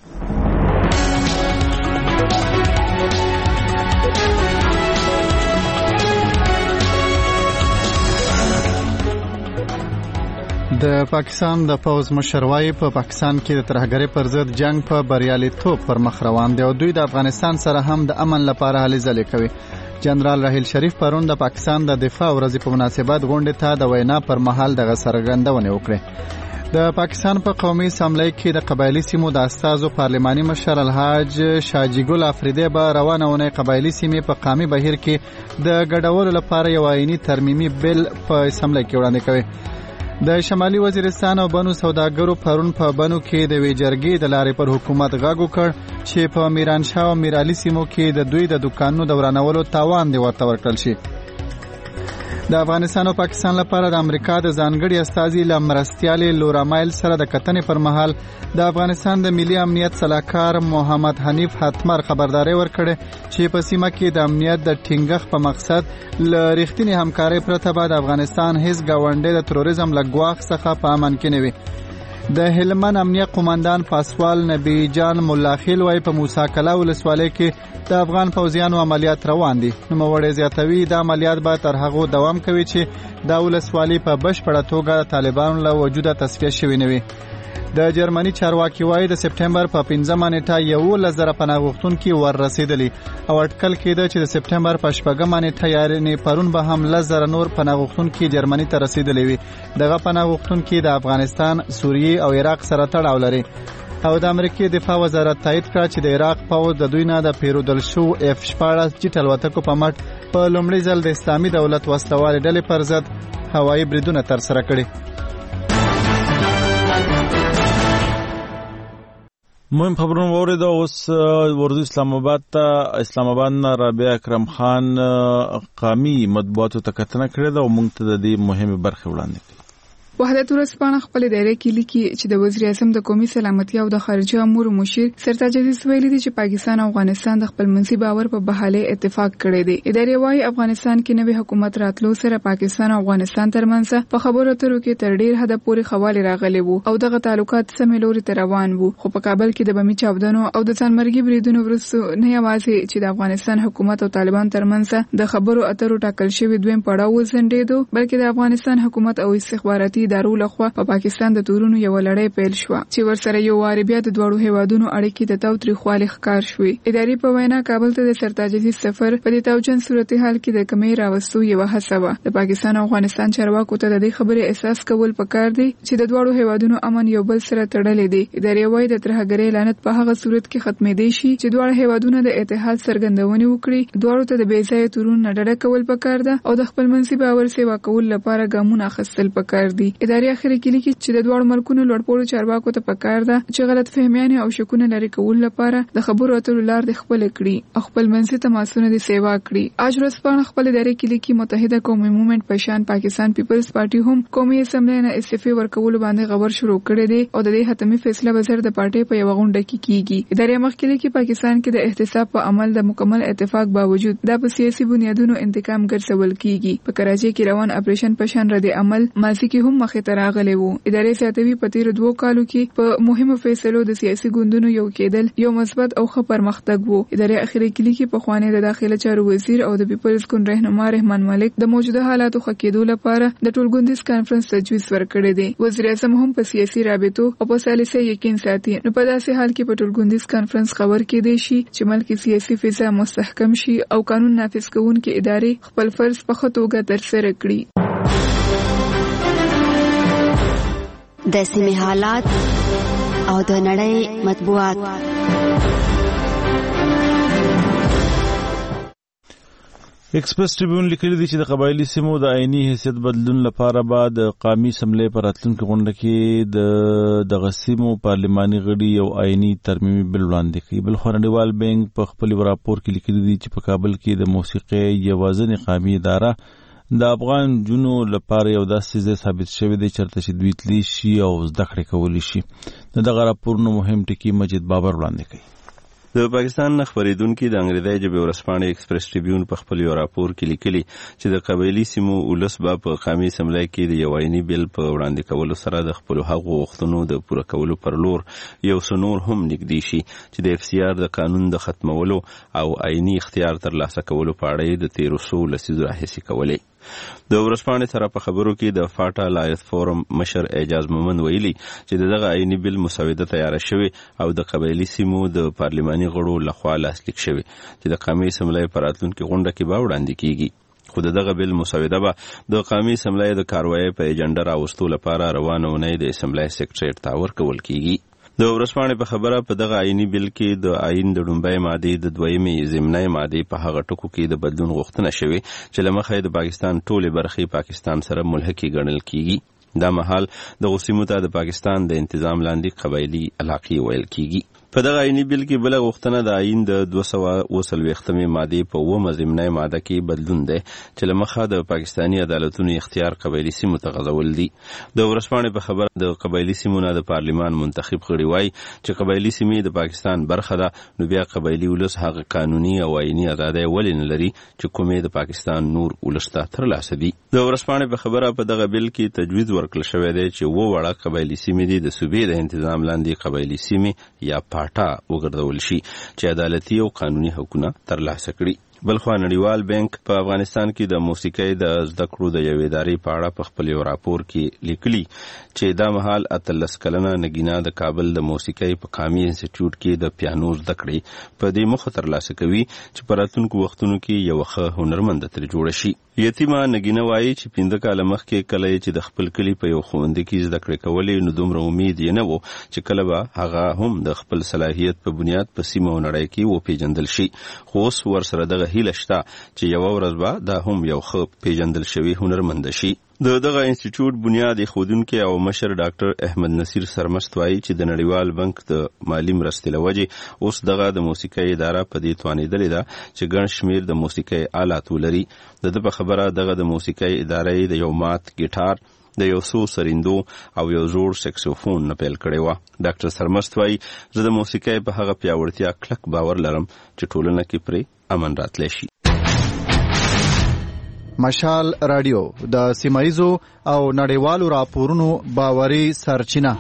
د پاکستان د پوز مشر وايي په پا پاکستان کې د ترهګرۍ پر ضد جنگ په بریالیتوب پر مخ روان دی او دوی د افغانستان سره هم د امن لپاره هلې ځلې کوي. جنرال راحیل شریف پرون د پاکستان د دفاع ورځې په مناسبت غونډې ته د وینا پر مهال دغه څرګندونه وکړه. د پاکستان په قومي اسمبلی کې د قبایلی سیمو د استازو پارلماني مشر الحاج شاجی ګل افریدی به روانه ونې قبایلی سیمې په قامي بهیر کې د ګډولو لپاره یو آئینی ترمیمي بل په اسمبلی کې وړاندې کوي. د شمالي وزیرستان او بنو سوداګرو پرون په بنو کې د وی جرګې د لارې پر حکومت غاګو کړ چې په میرانشاه او میرعلي سیمو کې د دوی د دکانونو د ورانولو تاوان دی ورته ورکړل شي. د افغانستان او پاکستان لپاره د امریکا د ځانګړي استازي له مرستیالې لورا مایل سره د کتنې پر مهال د افغانستان د ملي امنیت سلاکار محمد حنیف حتمر خبرداري ورکړه چې په سیمه کې د امنیت د ټینګښت په مقصد ل ریښتینی همکارۍ پرته به د افغانستان هیڅ ګاونډی د تروریزم له ګواښ څخه په امن کې نه وي. د هلمند امنیه قوماندان پاسوال نبی جان ملاخیل وای په موسی کلا ولسوالۍ کې د افغان پوځیانو عملیات روان دي. نوموړی زیاتوي د عملیات به تر هغو دوام کوي چې د ولسوالۍ په بشپړه توګه طالبانو له وجوده تصفیه شوي نه وي. د جرمني چارواکي وایي د سپټمبر په پنځمه نیټه یولس زره پناه غوښتونکي ور رسېدلي او اټکل کېده چې د سپټمبر په شپږمه نیټه یعنې پرون به هم لس زره نور پناه غوښتونکي جرمني ته رسېدلي وي. دغه پناه غوښتونکي د افغانستان، سوریې او عراق سره تړاو لري او د امریکای دفاع وزارت تایید کړ چې د عراق پوځ د دوی نه د پیرودل شو اف شپاړس جټ الوتکو په مټ په لومړي ځل د اسلامي دولت وسلوالې ډلې پر ضد هوایي بریدونه ترسره کړي. مهم خبرونه وریده. اوس ورځو اسلام آباد ته اسلام آباد نه رابعه اکرم خان قامي مطبوعاتو ته کتنه کړې ده او موږ ته د دې مهمه برخه وړاندې کړې. وحدت ورځپاڼه خپل دایره کې لیکي چې د وزیر اعظم د قومي سلامتۍ او د خارجه امور مشیر سرتاج عزیز ویلي دي چې پاکستان او افغانستان د خپل منځي باور په بحاله اتفاق کړی دی. ادارې وايي افغانستان کې نوې حکومت راتلو سره پاکستان او افغانستان ترمنځ په خبرو اترو کې تر ډیر حد پورې خواله راغلي وو او دغه تعلقات سمې لوري ته روان وو. خو په کابل کې د بمي چاودنو او د ځانمرګي بریدونو وروسته نه یوازې چې د افغانستان حکومت او طالبان ترمنځ د خبرو اترو ټاکل شوی دویم پړاو وزندېدو بلکې د افغانستان حکومت او استخباراتي ادارو لخوا په پاکستان د تورونو یو لړۍ پیل شو چې ورسره یو واری بیا د دوړو هیوادونو اړیکې د تاوتریخوالي ښکار شوې. ادارې په وینا کابل ته د سرتاج عزیز سفر په دې توجن صورتحال کې د کمی راوستو یو هڅه وه. د پاکستان او افغانستان چارواکو ته د دې خبرې احساس کول پکار دی چې د دوړو هیوادونو امن یو بل سره تړلې دي. ادارې وايي د ترهګرۍ لعنت په هغه صورت کې ختمېدی شي چې دوړو هیوادونو د اتحاد څرګندونه وکړي. دوړو ته د بیځایه تورونو نه ډډه کول پکار ده او د خپل منځي باور سیوا کول لپاره ګامونه اخیستل پکار دي. ادارې اخر کې لیکي چې د دوړو ملکونو لوړپوړو چارواکو ته پکار ده چې غلط فهمیان او شکونه لري کول لپاره د خبرو اترو لار د خپل کړي او خپل منځي تماسونه د سیوا کړي. اج ورځپاڼه خپل ادارې کې لیکي متحده قومي موومېنټ په شان پاکستان پیپلز پارټي هم قومي اسمبلی نه استعفا ورکول باندې غور شروع کړی دی او د دې حتمي فیصله وزیر د پارټي په یو غونډه کې کیږي. ادارې مخکې لیکي پاکستان کې د احتساب په عمل د مکمل اتفاق باوجود د په سیاسي بنیادونو انتقام ګرځول کیږي. په کراچۍ کې روان اپریشن په شان رد عمل ماضي کې هم مخې ته راغلی وو. ادارې ساتوي په تیر دوه کالو کې په مهمو فیصلو د سیاسي ګوندونو یو کېدل یو مثبت او ښه پرمختګ وو. ادارې اخیری کې لیکي په خوانې د داخله چارو وزیر او د پیپلز ګوند رهنما رحمان مالک د موجوده حالاتو ښه کېدو لپاره د ټولګوندیز کانفرنس تجویز ورکړی دی. وزیر اعظم هم په سیاسي رابطو او په سالسه یقین ساتي. نو په داسې حال کې په ټولګوندیز کانفرنس خبر کېدی شي چې ملکی سیاسي فضا مستحکم شي او قانون نافذ کوونکې ادارې خپل فرض په ښه توګه ترسره کړي. د سیمې حالات او د نړۍ مطبوعات. ایکسپریس ټریبیون لیکلی دی چې د قبایلی سیمو د آئینی حیثیت بدلون لپاره به د قومي اسمبلی په راتلونکي غونډه کې د دغه سیمو پارلماني غړي یو آئینی ترمیمي بل وړاندې کوي. بلخو نړیوال بانک په خپل راپور کې لیکلی دی چې په کابل کې د موسیقي یوازینی قومي اداره د افغان جنو لپاره یو داسې ځای ثابت شوی دی چېرته چې دوی تللی شي او زده کړې کولی شي. د دغه راپورونو مهم ټکي مجید بابر وړاندې کوي. د پاکستان خبرېدونکي د انګریزي ژبې ورځپاڼې ایکسپریس ټریبیون په خپل یو راپور کې لیکلي چې د قبایلي سیمو ولس به په قومي اسمبلی کې د یو آئیني بل په وړاندې کولو سره د خپلو هغو غوښتنو د پوره کولو پر لور یو څه نور هم نږدې شي چې د اف سی آر د قانون د ختمولو او آئیني اختیار ترلاسه کولو په اړه یې د تیرو څو لسیزو راهیسې کولې. د ورځپاڼې سره په خبرو کې د فاټا لایث فورم مشر اعجاز مومند ویلي چې دغه آئیني بل مسوده تیار شوی او د قبایلي سیمو د پارلماني غړو لخوا لاسلیک شوی چې د قومي اسمبلی په راتلونکي غونډه کې به وړاندې کیږي. خو دغه بل مسوده به د قومي اسمبلی د کاروایۍ په ایجنډا راوستو لپاره روانه اونۍ د اسمبلی سیکریټریټ ته ورکول کیږي. د ورځپاڼې په خبره په دغه آئیني بل کې د آئین د لومړۍ مادې د دویمې ضمني مادې په هغه ټکو کې د بدلون غوښتنه شوې چې له مخې د پاکستان ټولې برخې پاکستان سره ملحقې ګڼل کیږي. دا مهال دغو سیمو ته د پاکستان د انتظام لاندې قبایلي علاقې ویل کیږي. په دغه آئیني بل کې بله غوښتنه د آئین د دوه سوه اوه څلوېښتمې مادې په اوومه ضمني ماده کې بدلون دی چې له مخه د پاکستاني عدالتونو اختیار قبایلي سیمو ته غځول دي. د ورځپاڼې په خبره د قبایلي سیمو نه د پارلمان منتخب غړي وایي چې قبایلي سیمې د پاکستان برخه ده، نو بیا قبایلي ولس هغه قانوني او آئیني ازادۍ ولې نه لري چې کومې د پاکستان نور ولس ته ترلاسه دي. د ورځپاڼې په خبره په دغه بل کې تجویز ورکړل شوی دی چې اووه وړه قبایلي سیمې دي د صوبې د انتظام لاندې قبایلي سیمې یا پاټا وګرځول شي چې عدالتي او قانوني حقونه ترلاسه کړي. بلخو نړیوال بانک په افغانستان کې د موسیقۍ د زده کړو د یوې ادارې په اړه په خپل یو راپور کې لیکلي چې دا مهال اتلس کلنه نګینا د کابل د موسیقۍ په قومي انسټیټیوټ کې د پیانو زده کړې په دې موخه ترلاسه کوي چې په راتلونکو وختونو کې یو ښه هنرمند ترې جوړه شي. یتیمه نګینا وایي چې پنځه کاله مخکې کله چې د خپل کلي په یو ښوونځي کې زده کړې کولې نو دومره امید یې نه و چې کله به هغه هم د خپل صلاحیت په بنیاد په سیمه او نړۍ کې وپېژندل شي. خو اوس ورسره دغه هیله شته چې یوه ورځ به دا هم یو ښه پیژندل شوی هنرمند شي. د دغه انسټیټیوټ بنیاد ایښودونکی او مشر ډاکټر احمد نصیر سرمست وایي چې د نړیوال بانک د مالی مرستې له وجې اوس دغه د موسیقۍ اداره په دې توانېدلې ده چې ګڼ شمېر د موسیقۍ آلات ولري. د ده په خبره دغه د موسیقۍ ادارې د یو مات ګیټار، د یو څو سریندو او یو زوړ سکسوفون نه پیل کړی و. ډاکټر سرمست وایي زه د موسیقۍ په هغه پیاوړتیا کلک باور لرم چې ټولنه کې پرې امن راتلی شي. مشال رادیو د سیمایزو او نړیوالو راپورونو باوري سرچینه.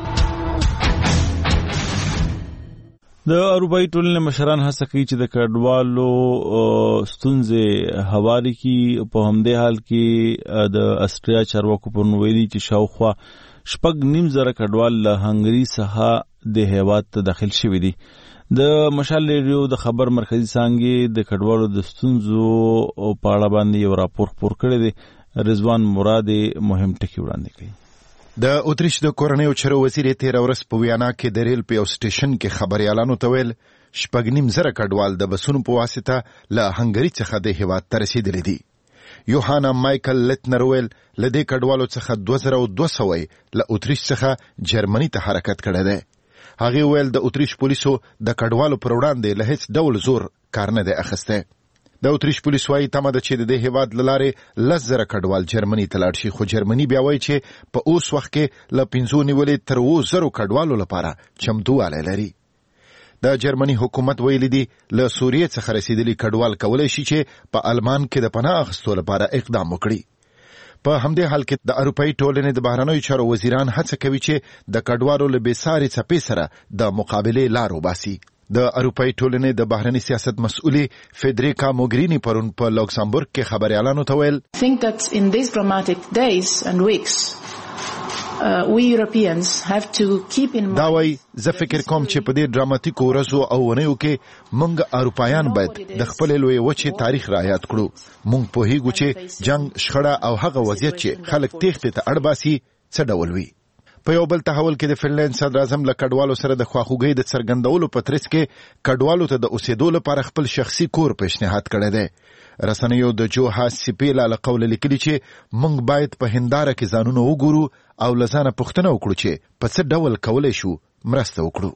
د اروپایي ټولنې مشران هڅه کوي چې د کډوالو ستونزې هواري کړي. په همدې حال کې د اسټریا چارواکو پرون ویلي چې شاوخوا شپږ نیم زره کډوال له هنګري څخه د هیواد ته داخل شوي دي. د مشال ریډیو د خبر مرکزی څانګې د کډوالو د ستونزو په اړه باندې یو راپور خپور کړی دی. رضوان مراد مهم ټکي وړاندې کوي. د اتریش د کورنیو چارو وزیر تیر ورځ په ویانا کې د ریل په یو سټیشن کې خبريالانو ته ویل شپږ نیم زره کډوال د بسونو په واسطه له هنګري څخه د هیواد ته رسیدلي دي. یوهانا مایکل لتنر ویل له دې کډوالو څخه دوه زره دوه سوه له اتریش څخه جرمني ته حرکت کړی دی. هغه ویل د اتریش پولیسو د کډوالو پر وړاندې له هیڅ ډول زور کار نه دی اخیستی. د اتریش پولیس وايي تمه ده چې د دې هیواد له لارې لس زره کډوال جرمني ته لاړ شي، خو جرمني بیا وایي چې په اوس وخت کې له پنځو نیولې تر اوو زرو کډوالو لپاره چمتووالی لري. د جرمني حکومت ویلي دي له سوریې څخه رسیدلي کډوال کولی شي چې په آلمان کې د پناه اخیستو لپاره اقدام وکړي. په همدې حال کې د اروپایي ټولنې د بهرنیو چارو وزیران هڅه کوي چې د کډوالو له بېسارې څپې سره د مقابلې لار وباسي. د اروپایي ټولنې د بهرني سیاست مسؤلې فیدریکا موګرینی پرون په لوکسمبورګ کې خبريالانو ته ویل think that in these dramatic days and weeks Uh, we Europeans have to keep in mind. دا وای زه فکر کوم چې په دې ډراماتیکو ورځو او ونیو کې موږ اروپایان باید د خپل لوی وچې تاریخ را یاد کړو. موږ پوهیږو چې جنگ، شخړه او هغه وضعیت چې خلک تېښتې ته اړ باسي څه ډول وي. په یو بل تحول کې د فنلند صدر اعظم له کډوالو سره د خواخوږۍ د څرګندولو په ترڅ کې کډوالو ته د اوسېدو لپاره خپل شخصي کور پیشنهاد کړی دی. رسنیو د جو هاسیپیلا له قوله لیکلي چې موږ باید په هنداره کې ځانونه وګورو او له ځانه پوښتنه وکړو چې په څه ډول کولی شو مرسته وکړو.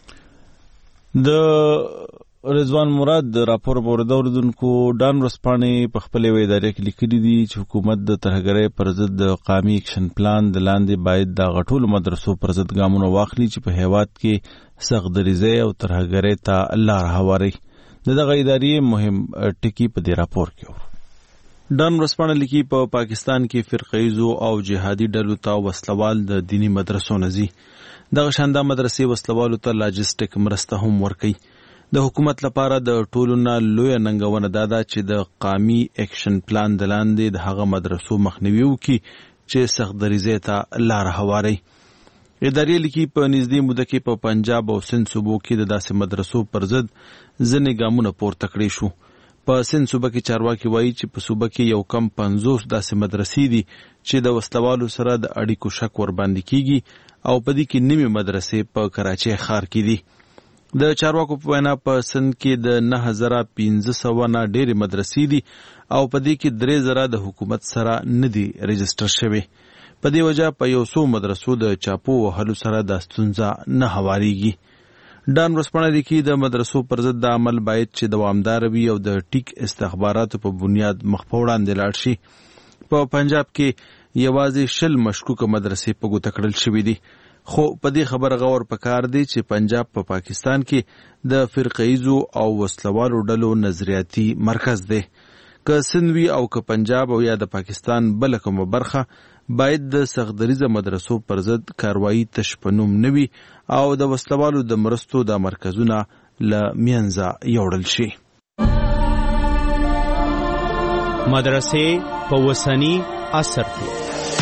د رضوان مراد د راپور باورده اوریدونکو ډان ورځپاڼې په خپلې یوې ادارې کې لیکلي دي چې حکومت د ترهګرۍ پر ضد د قامي اکشن پلان د لاندې باید د هغه ټولو مدرسو پر ضد ګامونه واخلي چې په هیواد کې سختدریزۍ او ترهګرۍ ته لار هواروي. د دغه ادارې مهم ټکي په دې راپور کې وو. ډان ورځپاڼه لیکي په پاکستان کې فرقه‌ایزو او جهادي ډلو ته وسلوال د دینی مدرسو نه ځي. دغه شانده مدرسې وسلوالو ته لاجسټیک مرسته هم ورکوي. د حکومت لپاره د ټولو نه لویه ننګونه دا ده چې د قامي اکشن پلان د لاندې د هغه مدرسو مخنیوي وکړي چې سختدریزۍ ته لار هواروي. ادارې لیکي په نږدې موده کې په پنجاب او سند صوبو کې د داسې مدرسو پر ضد ځینې ګامونه پورته کړي شو. په سند صوبه کې چارواکي وایي چې په صوبه کې یو کم پنځوس داسې مدرسې دي چې د وسلوالو سره د اړیکو شک ورباندې کیږي او په دې کې نیمې مدرسې په کراچۍ ښار کې دي. د چارواکو په وینا په سند کې د نه زره پنځه سوه نه ډېرې مدرسې دي او په دې کې درې زره د حکومت سره نه دي رجسټر شوي. په دې وجه په یو څو مدرسو د چاپو وهلو سره دا ستونزه نه هواریږي. ډان ورځپاڼه لیکي د مدرسو پر ضد د عمل باید چې دوامدار وي او د ټیک استخباراتو په بنیاد مخ په وړاندې لاړ شي. په پنجاب کې یوازې شل مشکوکه مدرسې په ګوته کړل شوي دي. خو په دې خبره غور پکار دی چې پنجاب په پا پاکستان کې د فرقه‌ایزو او وسلوالو ډلو نظریاتي مرکز دی. که سند وي او که پنجاب او یا د پاکستان بله کومه برخه باید د سختدریزه مدرسو پر ضد کاروایی تش په نوم نه وي او د وسلوالو د مرستو د مرکزونه له منځه یوړل شي. مدرسې په وسنی عصر کې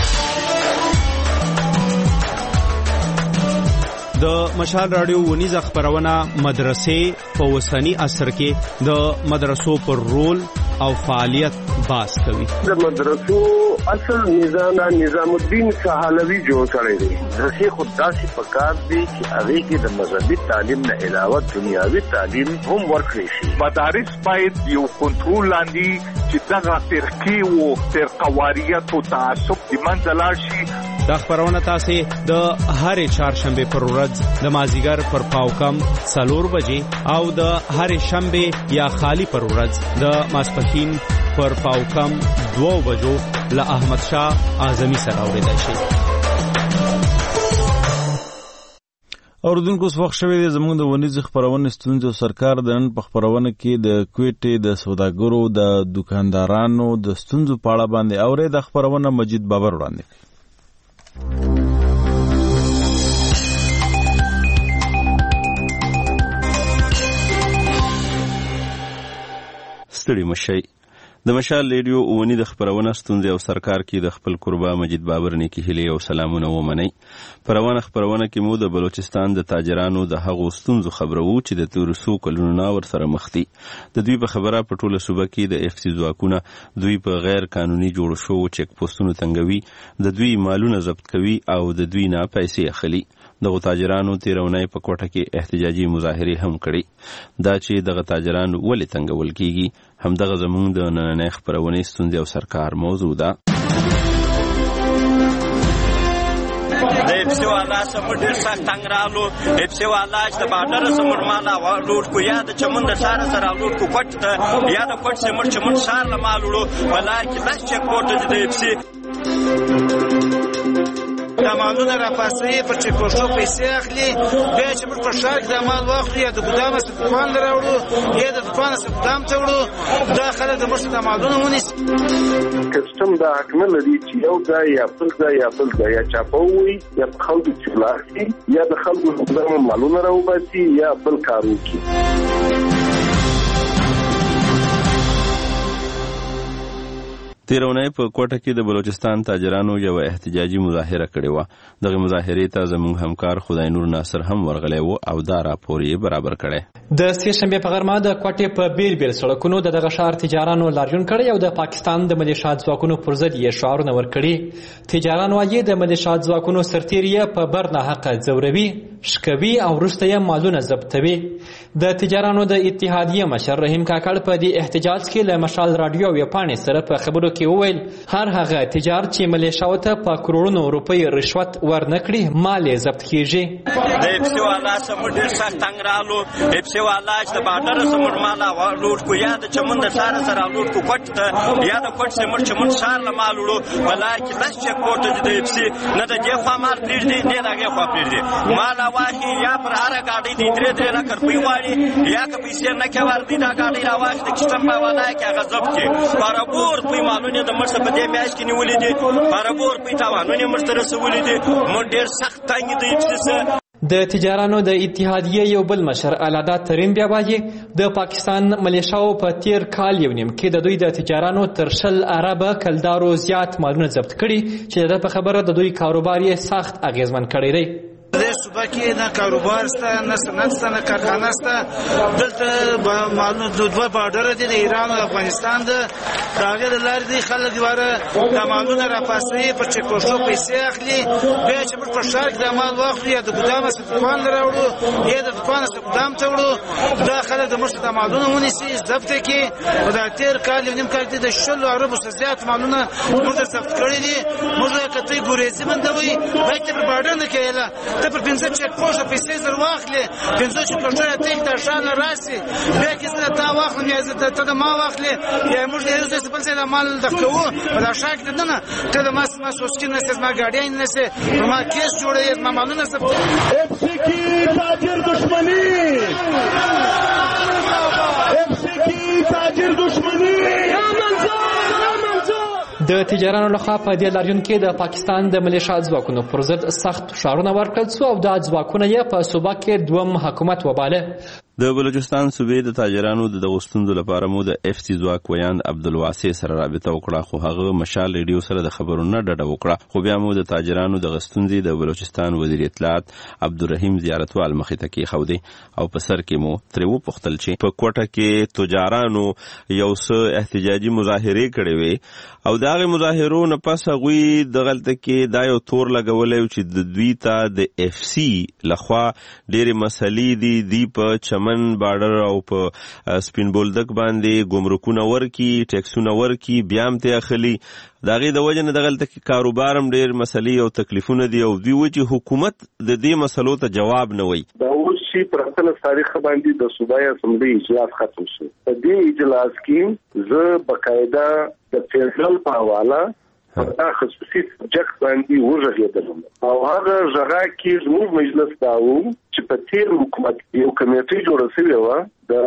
د مشال رادیو ونیزه خبرونه مدرسې په وسنی عصر کې د مدرسو پر رول او فعالیت باس کوي. د مدرسو اصل نظام نظام الدین سهالوی جوړ کړی دی. مدرسې خود داسې پکار دی چې هغه کې د مذهبي تعلیم نه علاوه دنیاوي تعلیم هم ورکړي شي. مدارس باید یو کنټرول لاندې چې دغه فرقې او فرقواریت او تعصب د منځه لاړ شي. دا خبرونه تاسو د هرې چهارشنبه پر ورځ د مازیګر پر پاوکم څلور بجې او د هرې شنبه یا خالی پر ورځ د ماسپښین پر پاوکم دو بجو له احمد شاه اعظمي سره اوریدل شي. اوردونکو وخت شوی دی زموږ د ونیزې خبرونه ستونزې او سرکار د نن په خبرونه کې د کویټې د سوداګرو د دکاندارانو د ستونزو په اړه باندې اوري. د خبرونه مجید بابر وړاندې کوي. ستړي مشي د مشال ریډیو اونی د خبرونه ستونزې او سرکار کې د خپل قربا مجید بابر نه کې هلي او سلامونه ومني. پروانه خبرونه کې مو د بلوچستان د تاجرانو د هغو ستونزو خبرو چې د تورسو کلونو ور سره مخ دي. د دوی په خبره په ټوله صوبه کې د اف سی ځواکونه دوی په غیر قانوني جوړ شو چک پوسټونو تنګوي، د دوی مالونه ضبط کوي او د دوی نه پیسې اخلي. دغه تاجرانو تیرونای په کوټه کې احتجاجي مظاهره هم کړې. دا چې دغه تاجران ولې تنګول کیږي هم دغه زموږ د نننۍ خبرونې ستونزې او سرکار موضوع ده. د اپسی والا سمو ډیر سخت تنگ رالو. اپسی والا چې د باډر سمور مالا لوټ کو یا د چمن د شار سره لوټ کو کوټ ته یا د کوټ سمور چمن شار له مالوړو بلار کې لاس چک کوټ د اپسی د مالونه را پاسوي پر چې کوشو پیسې اخلي بیا چې موږ په ښار کې د مال واخلو یا د ګدام څخه دکان راوړو یا د دکان څخه ګدام ته وړو دا خلک د موږ د مالونو ونیسي. کسټم دا حکم لري چې یو ځای یا بل ځای یا بل ځای یا چاپوي یا خلکو چلاکي یا د خلکو د مالونو راوباسي یا بل کار وکړي. تیرونه په کوټه کې د بلوچستان تاجرانو یو احتجاجي مظاهره کړې و. دغه مظاهرې ته زموږ همکار خدای نور ناصر هم ورغلی و او دا راپور یې برابر کړی. د سې شنبې په غرمه د کوټې په بیل بیل سړکونو د دغه ښار تجارانو لاریون کړی او د پاکستان د ملیشات ځواکونو پر ضد یې شعارونه ورکړي. تجاران وايي د ملیشات ځواکونو سرتیری په بر نه حق ځوروي، شکوي او وروسته یې مالونه ضبطوي. د تجارانو د اتحادیې مشر رحیم کاکړ په دې احتجاج کې له مشال رادیو او پاڼې سره په خبرو کې وویل هر هغه تجار چې ملیشاو ته په کروڑونو روپۍ رشوت ورنکړي مال یې ضبط کیږي. د اپسی والا سمون ډېر سخت تنګ رالو، اپسی والا چې د باډر سمون مال لوټ کو یا د چمن د ښار سره لوټ کو کوټ ته یا د کوټ سمون چمن ښار له مال وړو ولا چې لږ چک کوټ د اپسی نه د جې خوا مال پریږدي نه د هغې خوا پریږدي مال واهي یا پر هر ګاډۍ د درې درې لکه روپۍ غواړي یا که پیسې نه کې ورځي دا ګاډۍ راواخلي د کسټم په والا کې هغه ضبط کړي. پارابور روپۍ مالونه د مرسته په دې میاشت کې نیولې دي، پارابور روپۍ تاوانونه مرسته رسولي دي. موږ ډېر سخت تنګ دي چې د تجارانو د اتحادیې یو بل مشر الادا ترین بیا وایي د پاکستان ملیشاو په تیر کال یو نیم کې د دوی د تجارانو تر شل اربه کلدارو زیات مالونه ضبط کړي چې د په خبره د دوی کاروبار یې سخت اغیزمن کړی دی. د صوبه کې نه کاروبار سته، نه صنعت سته، نه کارخانه سته. دلته معلوم دوه بارډر دي د ایران او افغانستان د هغې د لارې دی خلک واره د مالونه راپاسوي، پر چک پوسټو پیسې اخلي، بیا چې موږ په ښار کې د مال واخلو یا د ګدامه څخه دوکان ته راوړو یا د دوکانه څخه ګدام ته وړو، دا خلک د موږ د مالونه ونیسي ضبط یې کړي. په دا تېر کال یو نیم کال کې د شلو اربو څخه زیات مالونه موږ ضبط کړي دي. موږ که ته یې ګوریزي بندوئ باید ته پر بارډر نه کېله ته پر پنځه چک پوسټه پیسې زر واخلې، پنځه چک پوسټه یې تېږ ته ښار نه راسي، بیا کې زه تا واخلم یا زه ته د ما واخلې یا موږ د یو ځای بل ځای د مال دغه کوو په دا ښار کې دننه ته د ما زما سوسکي نسې زما ګاډۍ نسې پر ما کیس جوړوي زما مالونه ضبط. اپسي کې تاجر دشمني، اپسي کې تاجر دشمني. د تجارانو لخوا په دې لاریون کې د پاکستان د ملیشات ځواکونو پر ضد سخت شعارونه ورکړل شو او دا ځواکونه یې په صوبه کې دویم حکومت وباله. د بلوچستان صوبې د تاجرانو د دغو ستونزو لپاره مو د اف سی ځواک ویاند عبدالواسع سره رابطه وکړه، خو هغه مشال ریډیو سره د خبرو نه ډډه وکړه. خو بیا مو د تاجرانو دغه ستونزې د بلوچستان وزیر اطلاعات عبدالرحیم زیارتوال مخې ته کېښودې او په سر کې مو ترې وپوښتل چې په کوټه کې تجارانو یو څه احتجاجي مظاهرې کړې وې او د هغې مظاهرو نه پس هغوی دغلته کې دا یو تور لګولی و چې د دوی ته د اف سی لخوا ډېرې مسلې دي، دوی په چمن بارډر او په سپین بولدک باندې ګمرکونه ورکي، ټیکسونه ورکي، بیا هم ته اخلي. د هغې د وجې نه دغلته کې کاروبار هم ډېر مسلې او تکلیفونه دي او دوی وایي چې حکومت د دې مسلو ته جواب نه وایي. دا اوس چې پر اتلس تاریخ باندې د صوبایي اسمبلۍ اجلاس ختم شو، په دې اجلاس کې زه باقاعده د فیصل په حواله په خصوصي سبجیکټ باندې وغږېدلم او هغه غږا کې زموږ مجلس دا و چې په تیر حکومت یو کمیټه جوړه شوې وه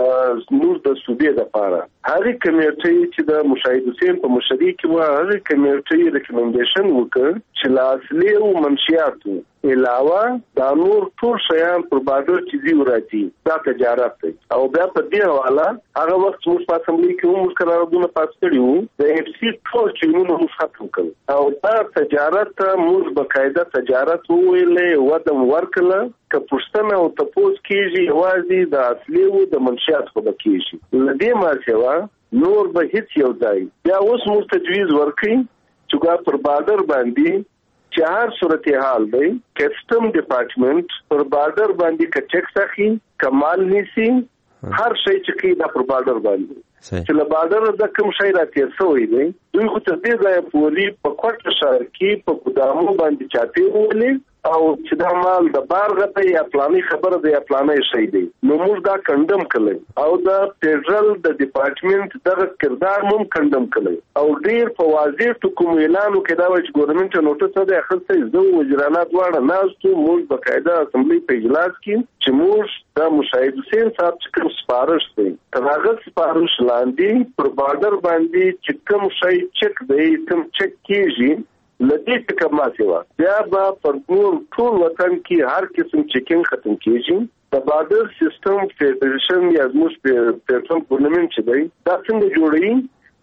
د نور د صوبې لپاره. هغې کمیټې چې د مشاهد حسین په مشرۍ کې وه، هغې کمیټې ریکمنډیشن وکړ چې له اصلي او منشیاتو علاوه دا نور ټول شیان پر بارډر چې دي راځي دا تجارت دی. او بیا په دې حواله هغه وخت موږ په اسمبلۍ کې هم موږ قراردادونه پاس کړي وو، د اف سی ټول چینونه موږ ختم کړل او دا تجارت موږ باقاعده تجارت وویلې وده مو ورکړله. که پوښتنه او تپوس کېږي یوازې د اصلي او د منشیات خو به کېږي، له دې ما سوا نور به هیڅ یو ځای. بیا اوس موږ تجویز ورکړي چې پر بارډر باندې چې هر صورتحال دی کسټم ډپارټمنټ پر بارډر باندې که چیک اخلي، که مال نیسي، هر شی چې کوي دا پر بارډر باندې چې له بارډر د کوم شی راتېر شوی دی دوی خو تر دې ځایه پورې په کوټه ښار کې په ګدامو باندې چاپې وولي او چې دا مال د بار غته یا پلاني خبره دی یا پلاني شی دی. نو موږ دا کندم کړی او د فدرال د ډپارټمنټ دغه کردار هم کندم کړی او ډیر په واضح ټکو اعلان وکړ دا چې ګورنمنت نوټس ده اخیسته زه وزیرانه دواړه ناستو موږ بقاعده اسمبلی په اجلاس کې چې موږ دا مشاهد حسین صاحب چې کوم سپارښت دی تر هغه سپارښت لاندې پر بارډر باندې چې کوم شی چک دی کوم چک کیږي لدې څخه ما سیوا بیا به پر ټول وطن کې هر قسم چیکینګ ختم کیږي. د بارډر سیستم فدریشن یا زموږ په پرسم ګورنمنت چې دی دا څنګه جوړوي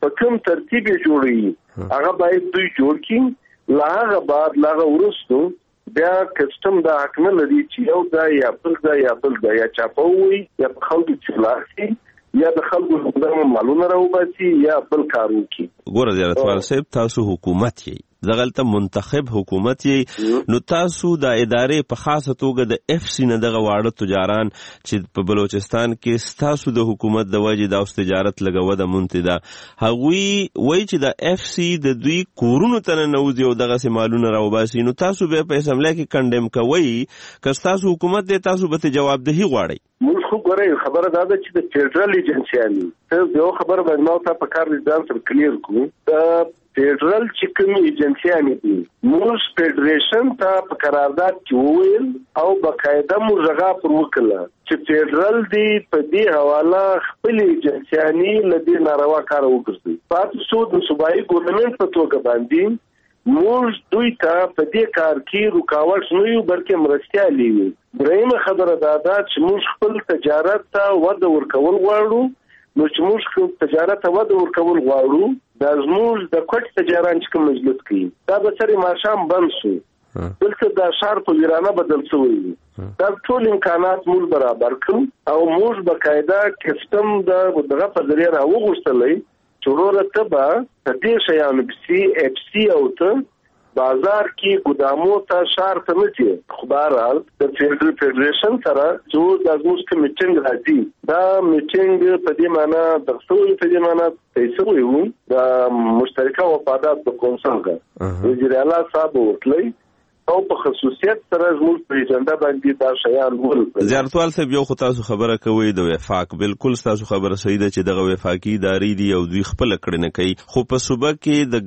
په کوم ترتیب جوړي هغه باید دوی جوړ کړي. لا هغه بعد لا هغه ورستو بیا کسٹم دا حق نه لري چې یو دا یا بل دا یا بل دا یا چاپوي یا په خلکو چلاخي یا د خلکو د مالونو راوباسي یا بل کار وکړي. ګوره زیارتوال صاحب تاسو حکومت یې دغلته منتخب حکومت یې نو تاسو د ادارې په خاصه توګه د اف سی نه دغه واړه تجاران چې په بلوچستان کې ستاسو د حکومت د وجې د اوس تجارت لګوه د منتدا هغوی وایي چې د اف سی د دوی کورونو ته ننوځي او دغسې مالونه راوباسي نو تاسو بیا په اسمبلی کې کنډم کوئ که ستاسو حکومت دی تاسو به جوابدهي غواړئ. موږ خو ګورئ خبره دا ده چې د فیډرل ایجنسیانو ته یو خبره باید ما ته په کار ځان سره کلیر کړو. د فیډرل چې کوم ایجنسیانې دي موږ فیډریشن ته په قرارداد کې وویل او باقاعده موږ رغا پر وکړه چې فیډرل دی په دې حواله خپل ایجنسیانې له دې ناروا کار وکړي. پاتې شو د صوبایي ګورنمنت په توګه باندې موږ دوی ته په دې کار کې رکاوټ نه یو بلکې مرستیالي یو. درېیمه خبره دا ده چې موږ خپل تجارت ته وده ورکول غواړو. نو چې موږ خپل تجارت ته وده ورکول غواړو دا زموږ د کوټ تجاران چې کوم مجلس کوي دا به سره ماشام بند شو دلته دا شهر په ویرانه بدل شوی. دا ټول امکانات موږ برابر کړو او موږ باقاعده کسټم د دغه په ذریعه راوغوښتلې چې وروره ته به د دې شیانو پسې اف سی او ته بازار کې ګودامو ته شهر ته نه ځي. خو بهرحال د فیډرل فیډریشن سره چې د زموږ کوم میټینګ راځي دا میټینګ په دې معنی د څو په دې معنی پیسې وو د مشترکه وفادات په کونسل کې وزیر اعلی صاحب وکړي او په خصوصیت سره زموږ په ایجنډا باندې دا شیان ول. زیارتوال صاحب یو خو تاسو خبره کوي د وفاق بالکل تاسو خبره صحیح ده چې دغه وفاقي ادارې دي او دوی خپل کړنه کوي خو په صوبه کې د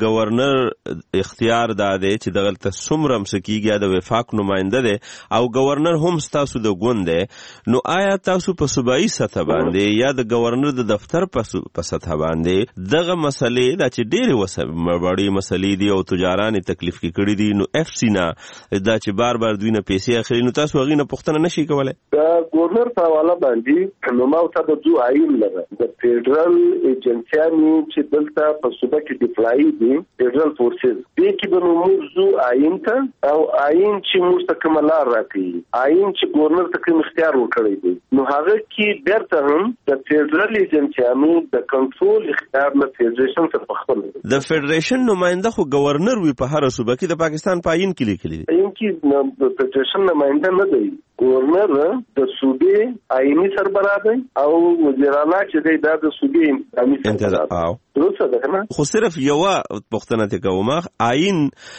گورنر اختیار دا دی چې دغلته څومره مسکیږي د وفاق نماینده دی او گورنر هم تاسو د ګوند دی. نو آیا تاسو په صوبایي سطح باندې یا د گورنر د دفتر په سطح باندې دغه مسلې دا چې ډېرې وسوړې مسلې دي او تجاران تکلیف کې کړي دي نو اف سی نه دا چې بار بار دوی نه پیسې اخلي نو تاسو هغې نه پوښتنه نشئ کولی؟ د ګورنر په حواله باندې نو ما ورته د دوه عین لره د فیډرل ایجنسیانې چې دلته په صوبه کې ډپلایي دي فیډرل فورسز دې کې به نو موږ ځو عین ته او عین چې موږ ته کومه لار راکوي عین چې ګورنر ته کوم اختیار ورکړی دی نو هغه کې بیرته هم د فیډرل ایجنسیانو د کنټرول اختیار نه فیډریشن سره په خپل د فیډریشن نماینده خو ګورنر وي په هره صوبه کې د پاکستان په عین کې لیکلي دي عین کې د فیډریشن نماینده نه دی. گورنر د صوبې آئینی سربراہ دی او وزیر اعلی چې دی دا د صوبې امنیتي سربراہ دی. درسته ده کنه؟ خو صرف یو پوښتنه ته کوم آئین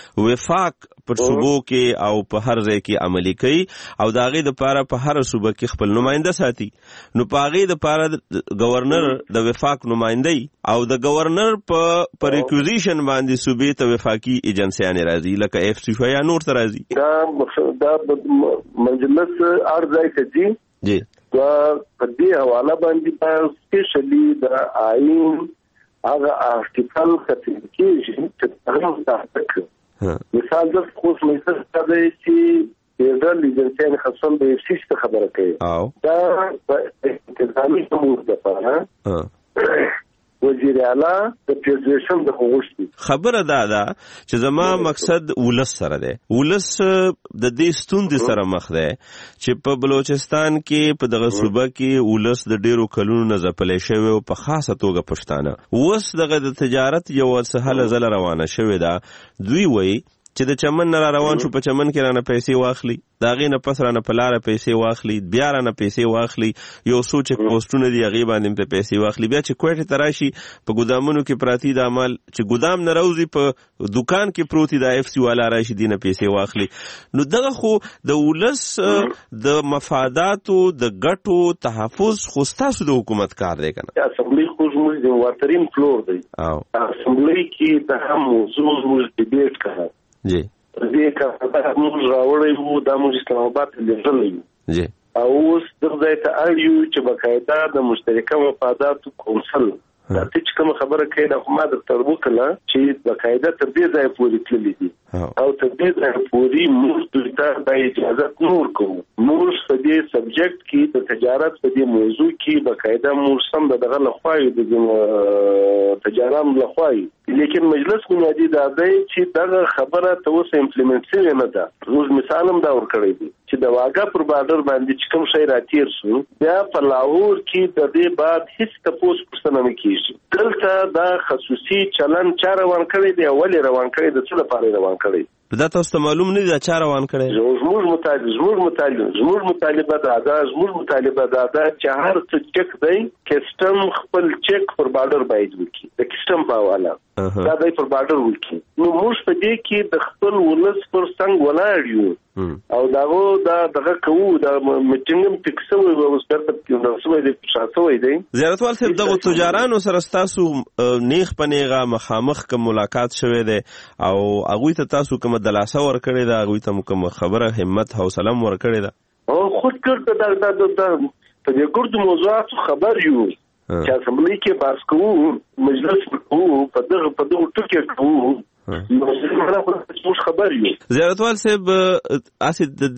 وفاق پر صوبو کې او په هر ځای کې عملي کوي او د هغې دپاره په هره صوبه کې خپل نماینده ساتي نو په هغې دپاره گورنر د وفاق نمایندهی او د گورنر په ریکوزیشن باندې صوبې ته وفاقي ایجنسیانې راځي لکه اف سی یا نور ته راځي. دا دا مجلس هر ځای ته ځي جی دا په دې حواله باندې په سپیشلی د آئین هغه ارتیکل کتل کېږي چې هغه مستحق مثال د خوش مېسر څه دی چې فیډرل ایجنسیانې خصوصا د اف سی څخه خبره کوي دا په انتظامي امور دپاره وزیر اعلی د فیډریشن د غوښتي خبره دا ده چې زما مقصد ولس سره دی. ولس د دې ستوندې سره مخ دی چې په بلوچستان کې په دغه صوبه کې ولس د ډیرو کلونو نه ځپلی شوی او په خاصه توګه پښتانه اوس دغه د تجارت یو سهله ځله روانه شوې ده. دوی وایي چې د چمن نه را روان شو په چمن کې رانه پیسې واخلي د هغې نه پس رانه په لاره پیسې واخلي بیا رانه پیسې واخلي یو څو چک پوسټونه دي هغې باندې پرې پیسې واخلي بیا چې کویټې ته راشي په ګودامونو کې پراتی د عمل چې ګودام نه راوځي په دکان کې پروتي د اف سی والا راشي دې نه پیسې واخلي. نو دغه خو د ولس د مفاداتو د ګټو تحفظ خو ستاسو د حکومت کار دی که نه؟ اسمبلی خو زموږ د واترین فلور دی اسمبلی کې د هم موضوع زموږ ډیبیټ کوه جی دې کار موږ راوړی وو دا موږ اسلام آباد ته لیږلی وو جی او اوس دغه ځای ته اړ یو چې باقاعده د مشترکه مفاداتو کونسل دا چې کومه خبره کوي دا خو ما درته وکړله چې باقاعده تر دې ځایه پورې تللي دي او تر دې ځایه پورې موږ دوی ته دا اجازت نه ورکوو موږ په دې سبجیکټ کې د تجارت په دې موضوع کې بقاعده موږ سم دغه لخوای د تجارت لخوای لیکن مجلس بنیادی دا دی چې دغه خبره ته اوس امپلیمنټ شوی نه ده. روز مثال هم دا ورکړی دی چې د واګه پر بارډر باندې چې کوم شی راتیر شو بیا په لاهور کې د دې بعد هیڅ تپوس پوښتنه نه کیږي. دلته دا خصوصي چلن چا روان کړی دی او ولې روان کړی د څه لپاره روان کړی دا تاسو ته معلوم نه دی چا روان کړی؟ زموږ مطالبه زموږ مطالبه زموږ مطالبه دا ده زموږ مطالبه دا ده چې هر څه چک دی کسټم خپل چک پر بارډر باید وکړي د کسټم په حواله دا دی پر بارډر وکړي. نو موږ په دې کې د خپل ولس پر څنګ ولاړ یو او داغه دا دغه کوو دا میټینګ فکسوي او ستاسو په نوښوي د شاتوي دی. زیارتوال صاحب دغه تجارانو سره تاسو نیغ پنیغه مخامخ کوم ملاقات شوه دی او هغه ته تاسو کوم دلاسه ور کړی دا هغه ته کوم خبره همت حوصله ور کړی دا او خود کړ دا دا دا په دې ګرد موضوعات خبر یو چې اسمبلی کې باس کوو مجلس کوو په دغه په دغه ټکی کوو زیارتوال صاحب اسې د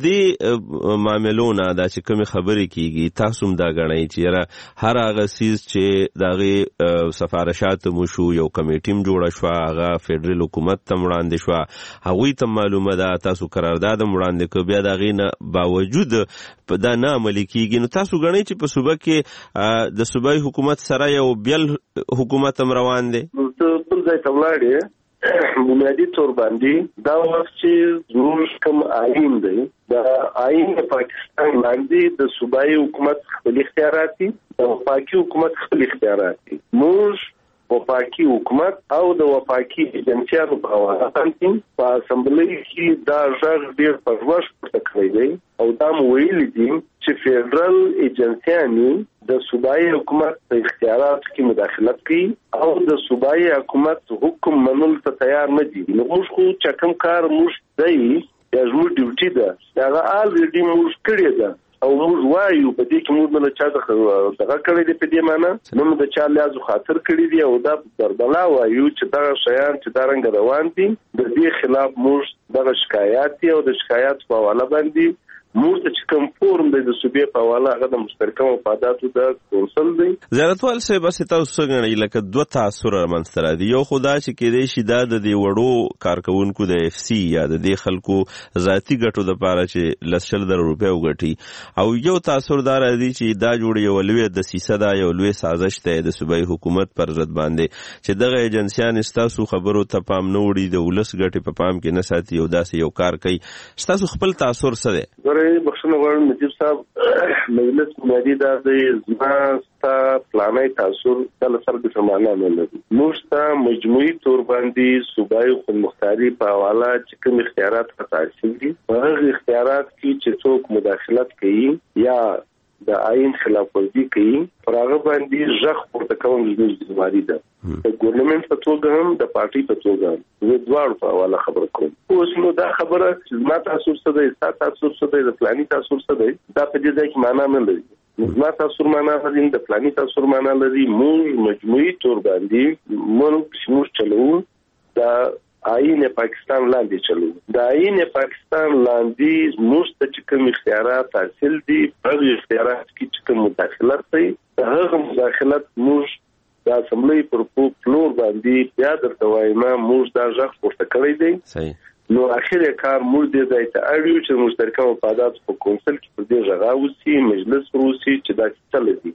دې معاملونه دا چې کوم خبرې کیږي تاسو هم دا غنئ چې هر هغه سیس چې دغه سفارشات مو شو یو کمیټیم جوړه شو هغه فدرال حکومت ته وړاندې شو هغه ته معلومه ده تاسو قرارداد وړاندې کو بیا دغه نه باوجود په دا نه عملي کیږي نو تاسو غنئ چې په صوبه کې د صوبایي حکومت سره یو بیل حکومت هم روان دی بل ځای ته ولاړې بنیادی طور باندې دا وخت چې زموږ کوم آئین دی دا آئین پاکستان باندې د صوبایي حکومت خپل اختیارات دي او وفاقي حکومت خپل اختیارات دي. موږ وفاقي حکومت او د وفاقي ایجنسیانو په حواله باندې په اسمبلی کې دا ژغ ډیر پرواش پورته کړی دی او دا مو ویلي دي چې فدرال ایجنسیانو د صوبایي حکومت په اختیاراتو کې مداخلت کوي او د صوبایي حکومت حکم منل ته تیار نه دي. نو موږ خو چې کوم کار موږ دی یا زموږ ډیوټي ده هغه الریډي موږ کړی ده او موږ وایو په دې کې موږ نه چا دغه کړی دی په دې معنی نو موږ د چا لیازو خاطر کړی دی او دا بربلا وایو چې دا شیان چې دا رنګ روان دي د دې خلاف موږ دغه شکایت او د شکایت په حواله باندې موږ چې کوم فورم د صوبې په حواله هغه د مشترکه مفاداتو د کونسل دی. زیارتوال صاحب اسې تاسو څنګه لکه دوه تاثر منځته راځي یو خدا چې کېدای شي دا د دې وړو کارکونکو د اف سی یا د دې خلکو ذاتی ګټو د پاره چې لسل در روپیا وګټي او یو تاثر دار راځي چې دا جوړ یو لوی د سیسه دا یو لوی سازش ته د صوبایي حکومت پر ضد باندې چې دغه ایجنسیان استاسو خبرو ته پام نه وړي د ولس ګټې په پام کې نه ساتي او داسې یو کار کوي استاسو خپل تاثر څه دی؟ بخښنه غواړم نجیب صاحب مجلس بنیادی دا دی زما ستا پلانای تاثر د سر د سمانه نه لري. موږ ته مجموعي تور باندې صوبایي خودمختاري په حواله چې کوم اختیارات حاصل دي هغه اختیارات کې چې څوک مداخلت کوي یا د آئین خلاف ورزي کوي پر هغه باندې ژغ پورته کول زموږ ذمہواری ده. د ګورنمنت په توګه هم د پارټي په توګه هم زه دواړو په حواله خبره کوم. اوس نو دا خبره چې زما تاثر څه دی ستا تاثر څه دی د فلاني تاثر څه دی دا په دې ځای کې معنا نه لري. زما تاثر معنا لري د فلاني تاثر معنا لري. موږ مجموعي تور باندې موږ موږ چلو دا آئین پاکستان لاندې چلو د آئین پاکستان لاندې موږ ته کوم اختیارات حاصل دي په اختیارات کې چې کوم مداخلت کوي هغه مداخلت موږ د اسمبلی پر فلور باندې بیا درته وایم موږ دا ژغ پورته کړی دی. صحیح نو اخر کار موږ دې ځای ته اړیو چې مشترکه مفادات په کونسل کې پر دې ژغ اوسي مجلس روسي چې دا څه لدی.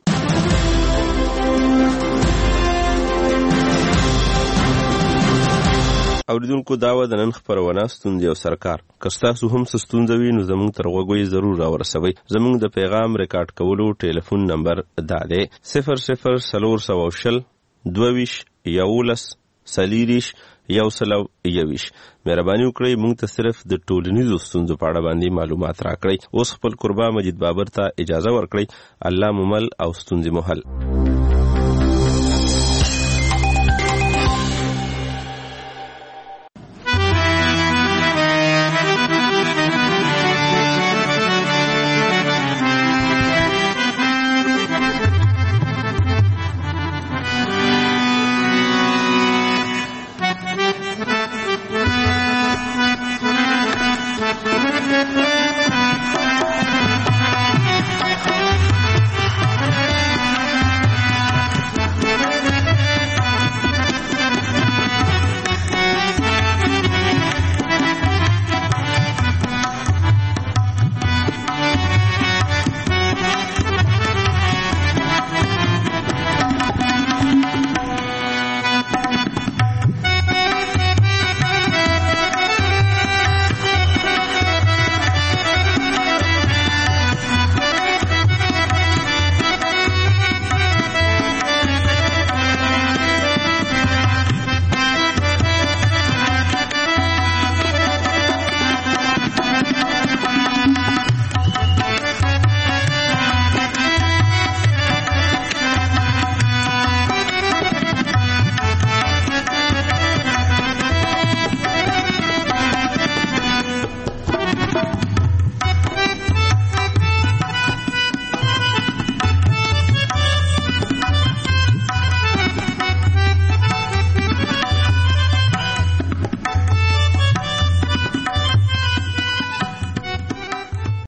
اوریدونکو داوا د نن خبرونه ستوندې او سرکار کستاسو هم ستوندوي نو زموږ تر وګوي ضرور راورسوي. زموږ د پیغام ریکارډ کولو ټلیفون نمبر دا دی صفر صفر سلور سو شل دوویش یولس سلیریش یو سلو یویش. مهرباني وکړئ موږ ته صرف د ټولنیزو ستونزو په اړه باندې معلومات راکړئ. اوس خپل قربا مجید بابر ته اجازه ورکړئ. الله ممل او ستونزې مو حل.